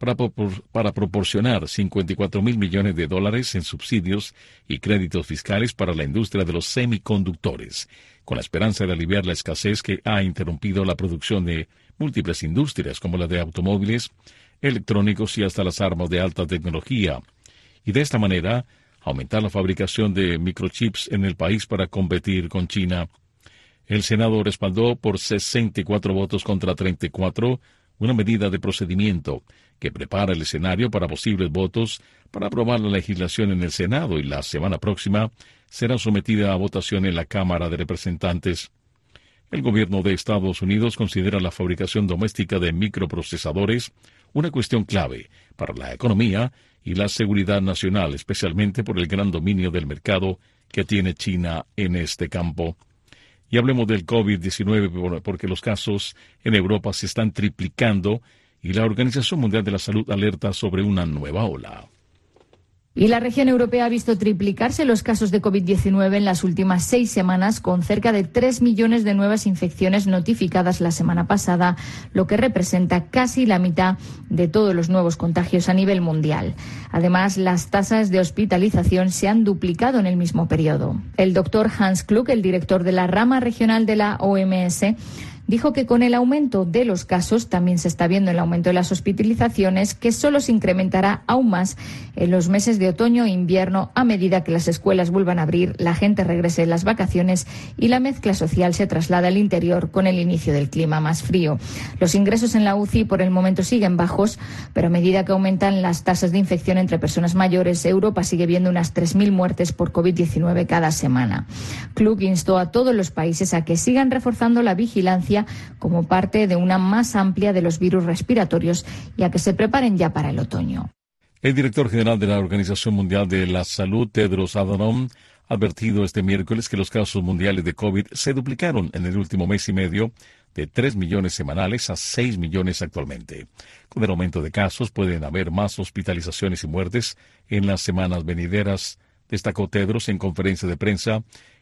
para proporcionar $54,000 millones en subsidios y créditos fiscales para la industria de los semiconductores, con la esperanza de aliviar la escasez que ha interrumpido la producción de múltiples industrias como la de automóviles, electrónicos y hasta las armas de alta tecnología, y de esta manera aumentar la fabricación de microchips en el país para competir con China. El Senado respaldó por 64 votos contra 34 una medida de procedimiento que prepara el escenario para posibles votos para aprobar la legislación en el Senado y la semana próxima será sometida a votación en la Cámara de Representantes. El gobierno de Estados Unidos considera la fabricación doméstica de microprocesadores una cuestión clave para la economía y la seguridad nacional, especialmente por el gran dominio del mercado que tiene China en este campo. Y hablemos del COVID-19 porque los casos en Europa se están triplicando y la Organización Mundial de la Salud alerta sobre una nueva ola. Y la región europea ha visto triplicarse los casos de COVID-19 en las últimas 6 semanas, con cerca de 3 millones de nuevas infecciones notificadas la semana pasada, lo que representa casi la mitad de todos los nuevos contagios a nivel mundial. Además, las tasas de hospitalización se han duplicado en el mismo periodo. El doctor Hans Kluge, el director de la rama regional de la OMS, dijo que con el aumento de los casos también se está viendo el aumento de las hospitalizaciones, que solo se incrementará aún más en los meses de otoño e invierno a medida que las escuelas vuelvan a abrir, la gente regrese de las vacaciones y la mezcla social se traslada al interior con el inicio del clima más frío. Los ingresos en la UCI por el momento siguen bajos, pero a medida que aumentan las tasas de infección entre personas mayores, Europa sigue viendo unas 3.000 muertes por COVID-19 cada semana. Kluge instó a todos los países a que sigan reforzando la vigilancia como parte de una más amplia de los virus respiratorios y a que se preparen ya para el otoño. El director general de la Organización Mundial de la Salud, Tedros Adhanom, ha advertido este miércoles que los casos mundiales de COVID se duplicaron en el último mes y medio, de 3 millones semanales a 6 millones actualmente. Con el aumento de casos pueden haber más hospitalizaciones y muertes en las semanas venideras, destacó Tedros en conferencia de prensa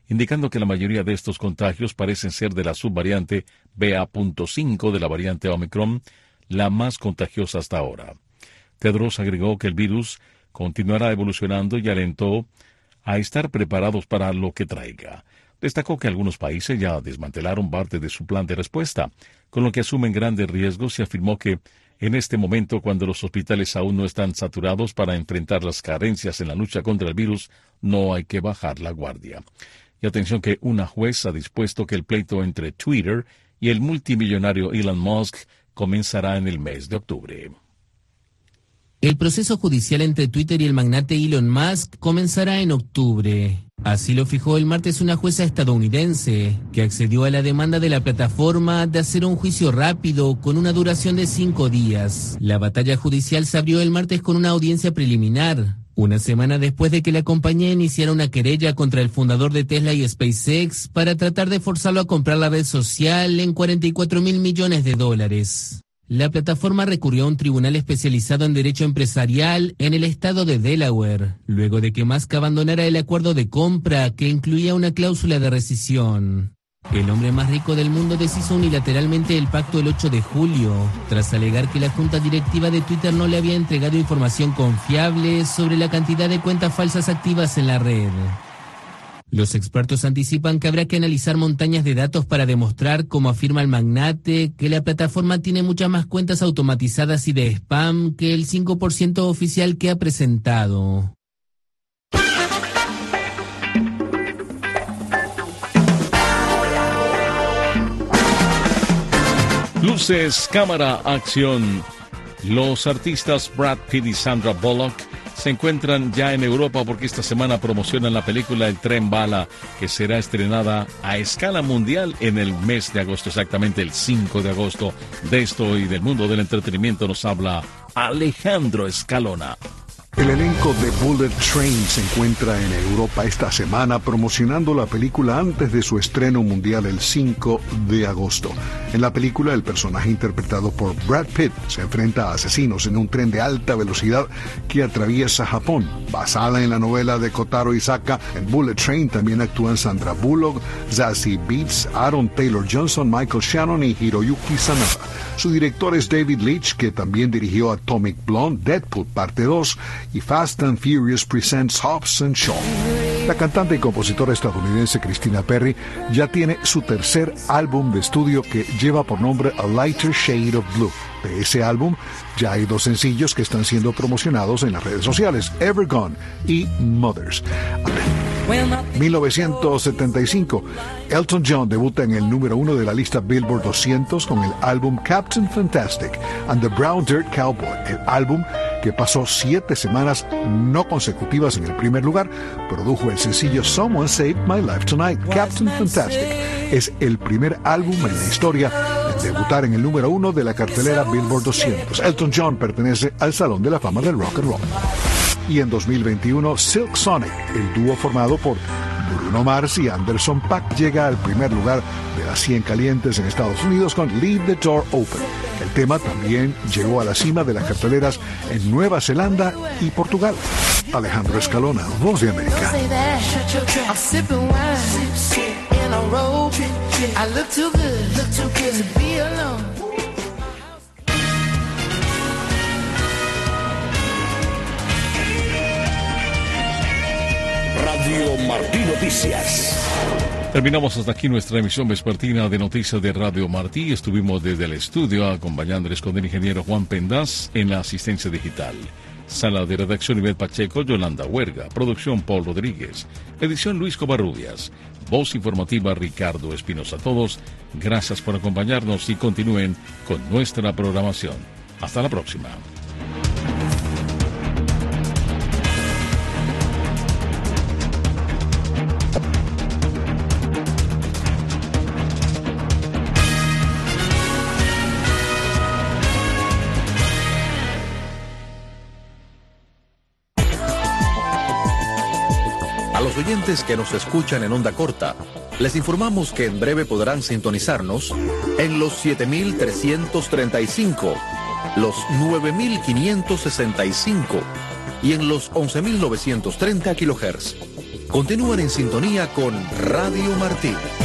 indicando que la mayoría de estos contagios parecen ser de la subvariante BA.5 de la variante Omicron, la más contagiosa hasta ahora. Tedros agregó que el virus continuará evolucionando y alentó a estar preparados para lo que traiga. Destacó que algunos países ya desmantelaron parte de su plan de respuesta, con lo que asumen grandes riesgos, y afirmó que en este momento, cuando los hospitales aún no están saturados para enfrentar las carencias en la lucha contra el virus, no hay que bajar la guardia. Y atención que una juez ha dispuesto que el pleito entre Twitter y el multimillonario Elon Musk comenzará en el mes de octubre. El proceso judicial entre Twitter y el magnate Elon Musk comenzará en octubre. Así lo fijó el martes una jueza estadounidense, que accedió a la demanda de la plataforma de hacer un juicio rápido con una duración de 5 días. La batalla judicial se abrió el martes con una audiencia preliminar, una semana después de que la compañía iniciara una querella contra el fundador de Tesla y SpaceX para tratar de forzarlo a comprar la red social en $44.000 millones. La plataforma recurrió a un tribunal especializado en derecho empresarial en el estado de Delaware, luego de que Musk abandonara el acuerdo de compra que incluía una cláusula de rescisión. El hombre más rico del mundo deshizo unilateralmente el pacto el 8 de julio, tras alegar que la junta directiva de Twitter no le había entregado información confiable sobre la cantidad de cuentas falsas activas en la red. Los expertos anticipan que habrá que analizar montañas de datos para demostrar, como afirma el magnate, que la plataforma tiene muchas más cuentas automatizadas y de spam que el 5% oficial que ha presentado. Luces, cámara, acción. Los artistas Brad Pitt y Sandra Bullock se encuentran ya en Europa porque esta semana promocionan la película El Tren Bala, que será estrenada a escala mundial en el mes de agosto, exactamente el 5 de agosto. De esto y del mundo del entretenimiento nos habla Alejandro Escalona. El elenco de Bullet Train se encuentra en Europa esta semana promocionando la película antes de su estreno mundial el 5 de agosto. En la película, el personaje interpretado por Brad Pitt se enfrenta a asesinos en un tren de alta velocidad que atraviesa Japón. Basada en la novela de Kotaro Isaka, en Bullet Train también actúan Sandra Bullock, Zazie Beetz, Aaron Taylor Johnson, Michael Shannon y Hiroyuki Sanada. Su director es David Leitch, que también dirigió Atomic Blonde, Deadpool Parte 2 y Fast and Furious Presents Hobbs and Shaw. La cantante y compositora estadounidense Christina Perri ya tiene su tercer álbum de estudio que lleva por nombre A Lighter Shade of Blue. De ese álbum ya hay 2 sencillos que están siendo promocionados en las redes sociales, Ever Gone y Mothers. 1975, Elton John debuta en el número 1 de la lista Billboard 200 con el álbum Captain Fantastic and the Brown Dirt Cowboy, el álbum que pasó 7 semanas no consecutivas en el primer lugar, produjo el sencillo Someone Saved My Life Tonight. Captain Fantastic es el primer álbum en la historia en debutar en el número 1 de la cartelera Billboard 200. Elton John pertenece al Salón de la Fama del Rock and Roll. Y en 2021, Silk Sonic, el dúo formado por Bruno Mars y Anderson .Paak, llega al primer lugar de las 100 calientes en Estados Unidos con Leave the Door Open. El tema también llegó a la cima de las carteleras en Nueva Zelanda y Portugal. Alejandro Escalona, Voz de América. Radio Martí Noticias. Terminamos hasta aquí nuestra emisión vespertina de Noticias de Radio Martí. Estuvimos desde el estudio acompañándoles con el ingeniero Juan Pendaz en la asistencia digital. Sala de redacción Ivette Pacheco, Yolanda Huerga. Producción Paul Rodríguez. Edición Luis Covarrubias. Voz informativa Ricardo Espinosa. Todos, gracias por acompañarnos y continúen con nuestra programación. Hasta la próxima. Los oyentes que nos escuchan en onda corta, les informamos que en breve podrán sintonizarnos en los 7.335, los 9.565 y en los 11.930 kHz. Continúan en sintonía con Radio Martí.